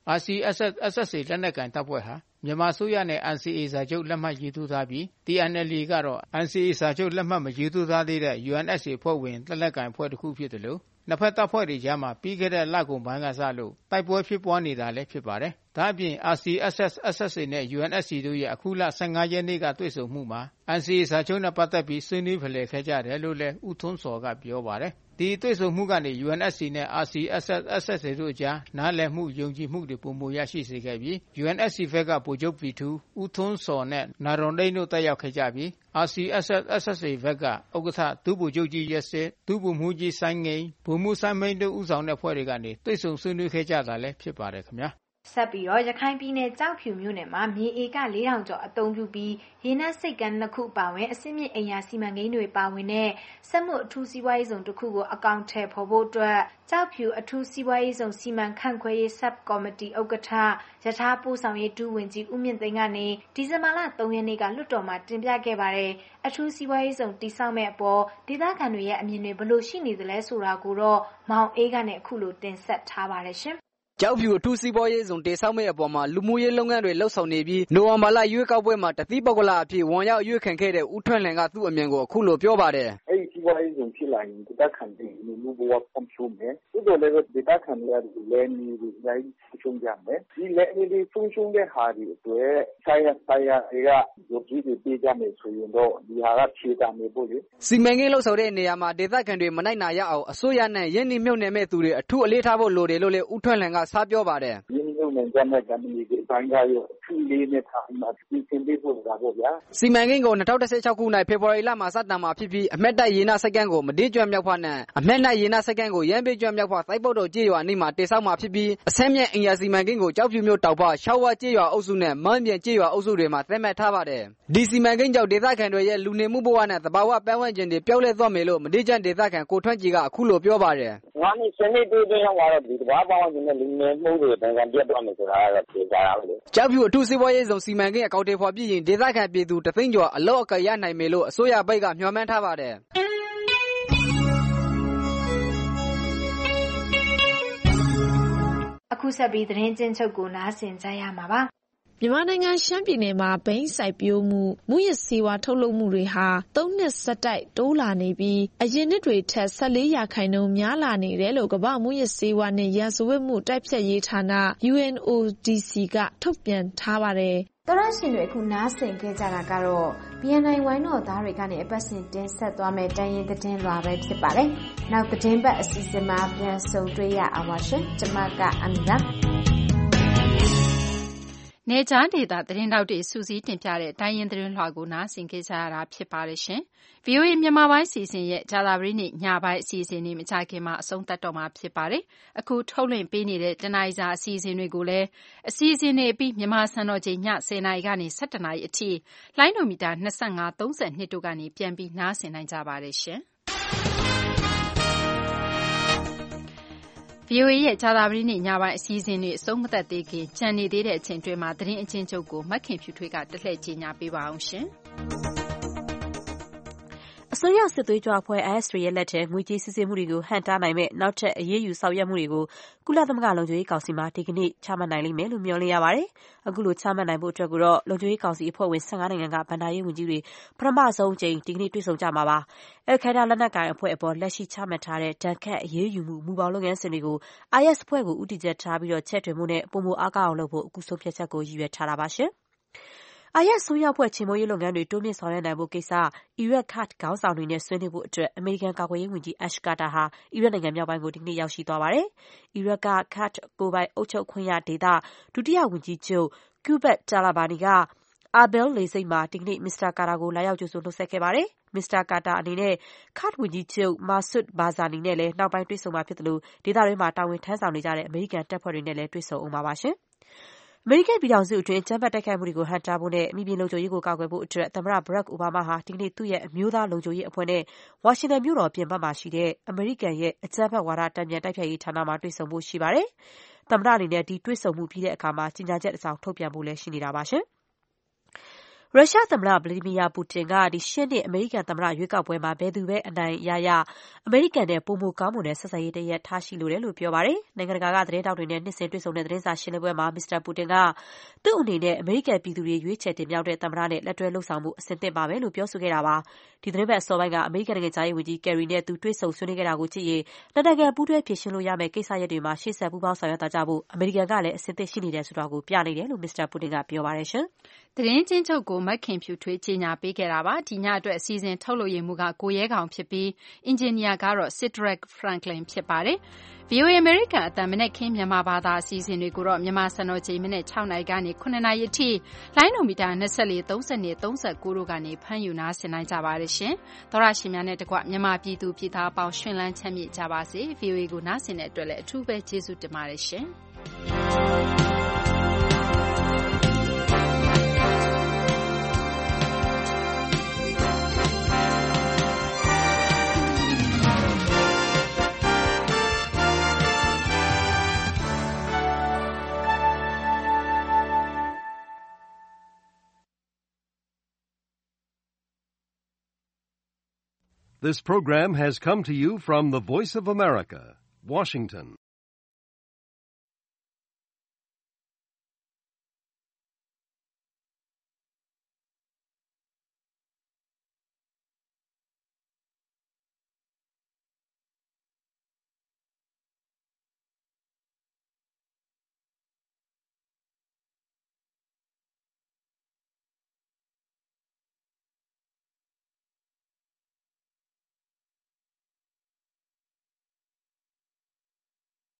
RCSS လက်နက်ကိုင်တပ်ဖွဲ့ဟာမြန်မာအစိုးရနဲ့ NCA စာချုပ်လက်မှတ်ရေးထိုးထားပြီး TNLA ကတော့ NCA စာချုပ်လက်မှတ်မရေးထိုးထားသေးတဲ့ UNSA ဖွဲ့ဝင်လက်နက်ကိုင်အဖွဲ့တစ်ခုဖြစ်တယ်လို့နှစ်ဖက်တပ်ဖွဲ့တွေကြားမှာပြီးခဲ့တဲ့လကုန်ပိုင်းကစလို့တိုက်ပွဲဖြစ်ပွားနေတာလည်းဖြစ်ပါတယ်။ဒါအပြင် RCSS/SSA နဲ့ UNSC တို့ရဲ့အခုလ15ရက်နေ့ကတွေ့ဆုံမှုမှာ NCA စာချုပ်နဲ့ပတ်သက်ပြီးဆွေးနွေးဖလှယ်ခဲ့ကြတယ်လို့လည်းဦးထွန်းစောကပြောပါတယ်။ဒီတွေ့ဆုံမှုကနေ UNSC နဲ့ RCSS/SSA တို့အကြားနားလည်မှုယုံကြည်မှုတွေပိုမိုရရှိစေခဲ့ပြီး UNSC ဘက်ကဗိုလ်ချုပ်ပီထူးဦးထွန်းစောနဲ့နာရွန်တိန်တို့တက်ရောက်ခဲ့ကြပြီး RCSS/SSA ဘက်ကဥက္ကဋ္ဌဒုဗိုလ်ချုပ်ကြီးရက်စစ်ဒုဗိုလ်မှူးကြီးစိုင်းငိန်ဗိုလ်မှူးစိုင်းမိန်တို့ဦးဆောင်တဲ့ဖွဲ့တွေကနေတွေ့ဆုံဆွေးနွေးခဲ့ကြတာလည်းဖြစ်ပါတယ်ခင်ဗျာဆက်ပြီးတော့ရခိုင်ပြည်နယ်ကြောက်ဖြူမြို့နယ်မှာမြေဧက 4000 ကျော်အသုံးပြုပြီးရေနက်စိတ်ကမ်းနှစ်ခုပါဝင်အစင်းမြင့်အိမ်ယာစီမံကိန်းတွေပါဝင်တဲ့စက်မှုအထူးစီးပွားရေးဇုံတစ်ခုကိုအကောင့်ထဲပေါ်ဖို့အတွက်ကြောက်ဖြူအထူးစီးပွားရေးဇုံစီမံခန့်ခွဲရေး Sub Committee ဥက္ကဋ္ဌရထားပို့ဆောင်ရေးဒုဝန်ကြီးဦးမြင့်သိန်းကနေဒီဇင်ဘာလ 3 ရက်နေ့ကလွှတ်တော်မှာတင်ပြခဲ့ပါတယ်အထူးစီးပွားရေးဇုံတည်ဆောက်မဲ့အပေါ်ဒေသခံတွေရဲ့အမြင်တွေဘယ်လိုရှိနေသလဲဆိုတာကိုတော့မောင်အေးကနေအခုလိုတင်ဆက်ထားပါတယ်ရှင်ကျောက်ဖြူအထူးစီးပွားရေးဇုံတည်ဆောက်မဲ့အပေါ်မှာလူမှုရေးလုပ်ငန်းတွေလှုပ်ဆောင်နေပြီးနိုဝင်ဘာလရွေးကောက်ပွဲမှာတတိပကလအဖြစ်ဝန်ရောက်ရွေးခံခဲ့တဲ့ဦးထွန်းလန်ကသူ့အမြင်ကိုအခုလိုပြောပါတယ်။အဲ့ဒီစီးပွားရေးဇုံဖြစ်လာရင်ဒေသခံတွေလူမှုဘဝဖွံ့ဖြိုးမယ်။ဒါကြောင့်လည်းဒေသခံတွေလည်းနေပြီးတိုင်းချုံကြမယ်။ဒီလည်းဒီဖုန်ရှုံးတဲ့ဟာတွေအတွက်ဆိုင်ရာတွေကရုပ်ကြီးတွေပေးကြမယ်ဆိုရင်တော့ဒီဟာကဖြေတာမျိုးပေါ့လေ။စီမံကိန်းလှုပ်ဆောင်တဲ့နေရာမှာဒေသခံတွေမနိုင်နာရအောင်အစိုးရနဲ့ရင်းနှီးမြှုပ်နှံမဲ့သူတွေအထူးအလေးထားဖို့လိုတယ်လို့လည်းဦးထွန်းလန်ကစားပြောပါတယ်။ရင်းနှီးမြှုပ်နှံကြတဲ့ company တွေအပိုင်းကရောအထူးလေးနဲ့ထားမှပြင်ဆင်ပေးဖို့လာပေါ့ဗျာ။စီမံကိန်းကို2016ခုနှစ်ဖေဖော်ဝါရီလမှာစတင်မှာဖြစ်ပြီးအမက်တိုက်ရေနက်စက္ကန့်ကိုမဒေးကျွမ်းမြောက်ဖက်နဲ့အမက်နိုင်ရေနက်စက္ကန့်ကိုရမ်းပေးကျွမ်းမြောက်ဖက်စိုက်ပုတ်တော်ကြေးရွာနေမှာတည်ဆောက်မှာဖြစ်ပြီးအဆမ်းမြင့်အင်ယာစီမံကိန်းကိုကြောက်ဖြူမြို့တောက်ဖရှောက်ဝကြေးရွာအုပ်စုနဲ့မန်းပြင်ကြေးရွာအုပ်စုတွေမှာသတ်မှတ်ထားပါတယ်။ဒီစီမံကိန်းကြောင့်ဒေသခံတွေရဲ့လူနေမှုဘဝနဲ့သဘာဝပတ်ဝန်းကျင်တွေပြောင်းလဲသွားမယ်လို့မဒေးကျွမ်းဒေသခံကိုထွန်းကြည်ကအခုလိုပြောပါတယ်။ငါနဲ့စနေတိုးတဲ့ရောက်လာတော့ဒီသဘာဝပတ်ဝန်းကျင်နဲ့လူနေမှုတွေတန်ပြန်ပြတ်သွားမယ်ဆိုတာကတော့သိကြရပါလို့။ကြောက်ဖြူအထူးစီးပွားရေးဇုံစီမံကိန်းအကောင့်တွေဖော်ပြရင်ဒေသခံပြည်သူတသိန်းကျော်အလောက်အကရနိုင်မယ်လို့အစိုးရဘက်ကမျှော်မှန်းထားပါတယ်။အခုဆက်ပြီးသတင်းကျဉ်းချုပ်ကိုနားဆင်ကြရမှာပါမြန်မာနိုင်ငံရှမ်းပြည်နယ်မှာဘိန်းစိုက်ပျိုးမှုမူရစ်ဆေးဝါးထုတ်လုပ်မှုတွေဟာ3နှစ်ဆက်တိုက်တိုးလာနေပြီးအရင်နှစ်တွေထက်14%များလာနေတယ်လို့ကမ္ဘာမူရစ်ဆေးဝါးနဲ့ရာဇဝတ်မှုတိုက်ဖျက်ရေးဌာန UNODC ကထုတ်ပြန်ထားပါတယ်တရရှင်တွေအခုနားဆင်ခဲ့ကြတာကတော့ BNI ဝိုင်းတော်သားတွေကနေအပတ်စဉ်တင်ဆက်သွားမယ့်တိုင်းရင်းသတင်းလွှာပဲဖြစ်ပါတယ်။နောက်သတင်းပတ်အစီအစဉ်မှာပြန်ဆုံတွေ့ရအောင်ပါရှင်။ကျွန်မကအမီပါနေကြားဒေသသတင်းတောက်တွေစူးစီးတင်ပြတဲ့တိုင်းရင်းသတင်းလွှာကိုနားဆင်ကြရတာဖြစ်ပါတယ်ရှင်။ VOA မြန်မာပိုင်းစီစဉ်ရဲ့ကြာသပတေးနေ့ညပိုင်းအစီအစဉ်တွေမကြခင်မှာအဆုံးသတ်တော့မှာဖြစ်ပါတယ်။အခုထုတ်လွှင့်ပေးနေတဲ့တနင်္လာစာအစီအစဉ်တွေကိုလည်းအစီအစဉ်တွေအပြီးမြန်မာစံတော်ချိန်ည10:00နာရီကနေ17:00နာရီအထိလိုင်းဒိုမီတာ25 32တို့ကနေပြန်ပြီးနားဆင်နိုင်ကြပါတယ်ရှင်။ VOA ရဲ့ကြာသပတေးနေ့ညပိုင်းအစီအစဉ်တွေအဆုံးမသတ်သေးခင်ကြံနေသေးတဲ့အချိန်တွင်းမှာသတင်းအချင်းချုပ်ကိုမခင်ဖြူထွေးကတက်လှည့်ကြေညာပေးပါအောင်ရှင်။အစိုးရစစ်သွေးကြွအဖွဲ့ IS တွေရဲ့လက်ထဲငွေကြေးစစ်ဆေးမှုတွေကိုဟန့်တားနိုင်မဲ့နောက်ထပ်အရေးယူဆောင်ရွက်မှုတွေကိုကုလသမဂ္ဂလုံခြုံရေးကောင်စီမှာဒီကနေ့ချမှတ်နိုင်လိမ့်မယ်လို့မျှော်လင့်ရပါတယ်။အခုလိုချမှတ်နိုင်ဖို့အတွက်ကိုတော့လုံခြုံရေးကောင်စီအဖွဲ့ဝင်15နိုင်ငံကဗန္ဒာရေးဝန်ကြီးတွေပထမဆုံးအကြိမ်ဒီကနေ့တွေ့ဆုံကြမှာပါ။al Qaeda လက်နက်ကိုင်အဖွဲ့အပေါ်လက်ရှိချမှတ်ထားတဲ့ဒဏ်ခတ်အရေးယူမှုမူပေါင်းလုပ်ငန်းစဉ်တွေကို IS အဖွဲ့ကိုဦးတည်ချက်ထားပြီးချဲ့ထွင်မှုနဲ့ပုံမအားကောင်းအောင်လုပ်ဖို့အခုဆုံးဖြတ်ချက်ကိုရည်ရွယ်ထားတာပါရှင်။ IS ဆိုးရွားဖွဲ့ချေမှုန်းရေးလုပ်ငန်းတွေတိုးမြင့်ဆောင်ရွက်နိုင်ဖို့ကိစ္စအီရတ်ကာ့ဒ်ခေါင်းဆောင်တွေနဲ့ဆွေးနွေးဖို့အတွက်အမေရိကန်ကာကွယ်ရေးဝန်ကြီး Ash Carter ဟာအီရတ်နိုင်ငံမြောက်ပိုင်းကိုဒီကနေ့ရောက်ရှိသွားပါတယ်။အီရတ်ကကာ့ဒ်ကိုယ်ပိုင်အုပ်ချုပ်ခွင့်ရဒေသဒုတိယဝန်ကြီးချုပ် Qubert Talabani က Erbil လေဆိပ်မှာဒီကနေ့မစ္စတာကာတာကိုလာရောက်ကြိုဆိုနှုတ်ဆက်ခဲ့ပါတယ်။မစ္စတာကာတာအနေနဲ့ကာ့ဒ်ဝန်ကြီးချုပ် Masoud Barzani နဲ့လည်းနောက်ပိုင်းတွေ့ဆုံမှာဖြစ်သလိုဒေသတွင်းမှာတာဝန်ထမ်းဆောင်နေကြတဲ့အမေရိကန်တပ်ဖွဲ့တွေနဲ့လည်းတွေ့ဆုံအောင်ပါရှင်။အမေရိကန်ပြည်ထောင်စုအတွင်းအကြမ်းဖက်တိုက်ခိုက်မှုတွေကိုဟန့်တားဖို့နဲ့အမိပြည်လုံခြုံရေးကိုကာကွယ်ဖို့အတွက်သမ္မတ Barack Obama ဟာဒီကနေ့သူ့ရဲ့အမျိုးသားလုံခြုံရေးအဖွဲ့နဲ့ဝါရှင်တန်မြို့တော်ပြင်ပမှာရှိတဲ့အမေရိကန်ရဲ့အကြမ်းဖက်ဝါဒတန်ပြန်တိုက်ဖျက်ရေးဌာနမှာတွေ့ဆုံဖို့ရှိပါတယ်။သမ္မတအနေနဲ့ဒီတွေ့ဆုံမှုပြီးတဲ့အခါမှာကြေညာချက်တစ်စောင်ထုတ်ပြန်ဖို့လည်းရှိနေတာပါရှင်။ရုရှားသမ္မတဗလာဒီမီယာပူတင်ကရှေ့နှစ်အမေရိကန်သမ္မတရွေးကောက်ပွဲမှာဘယ်သူပဲအနိုင်ရအမေရိကန်နဲ့ပိုမိုကောင်းမွန်တဲ့ဆက်ဆံရေးတရက်ထားရှိလိုတယ်လို့ပြောပါတယ်။နိုင်ငံတကာကသတင်းတောက်တွေနဲ့နှစ်စဉ်တွေ့ဆုံတဲ့သတင်းစာရှင်းလင်းပွဲမှာမစ္စတာပူတင်ကသူ့အနေနဲ့အမေရိကန်ပြည်သူတွေရွေးချယ်တင်မြှောက်တဲ့သမ္မတနဲ့လက်တွဲလှုပ်ဆောင်မှုအဆင်သင့်ပါပဲလို့ပြောဆိုခဲ့တာပါ။ဒီသတင်းပတ်အစောပိုင်းကအမေရိကန်နိုင်ငံခြားရေးဝန်ကြီးကယ်ရီနဲ့သူတွေ့ဆုံဆွေးနွေးခဲ့တာကိုကြည့်ရင်နိုင်ငံပူးတွဲဖြေရှင်းလို့ရမယ့်ကိစ္စရပ်တွေမှာရှေ့ဆက်ပူးပေါင်းဆောင်ရွက်တာကြဖို့အမေရိကန်ကလည်းအဆင်သင့်ရှိနေတယ်ဆိုတာကိုပြနေတယ်လို့မစ္စတာပူတင်ကပြောပါတယ်ရှင်။သတင်းချင်းချုပ်ကိုမခင်ဖြူထွေးကြေညာပေးခဲ့တာပါ။ဒီညအတွက်အစီအစဉ်ထုတ်လုပ်ရမှုကကိုရဲကောင်ဖြစ်ပြီးအင်ဂျင်နီယာကတော့ Cedric Franklin ဖြစ်ပါတယ်။ VOA အမေရိကန်အသံမနက်ခင်းမြန်မာဘာသာအစီအစဉ်တွေကိုတော့မြန်မာစံတော်ချိန်မနက်6နာရီကနေ9နာရီအထိလိုင်းနိုမီတာ24 32 39တို့ကနေဖမ်းယူနားဆင်နိုင်ကြပါတယ်ရှင်။သောရရှင်များနဲ့တကွမြန်မာပြည်သူပြည်သားအပေါင်းရှင်လန်းချမ်းမြေ့ကြပါစေ။ VOA ကိုနားဆင်တဲ့အတွက်လည်းအထူးပဲကျေးဇူးတင်ပါတယ်ရှင်။ This program has come to you from the Voice of America, Washington.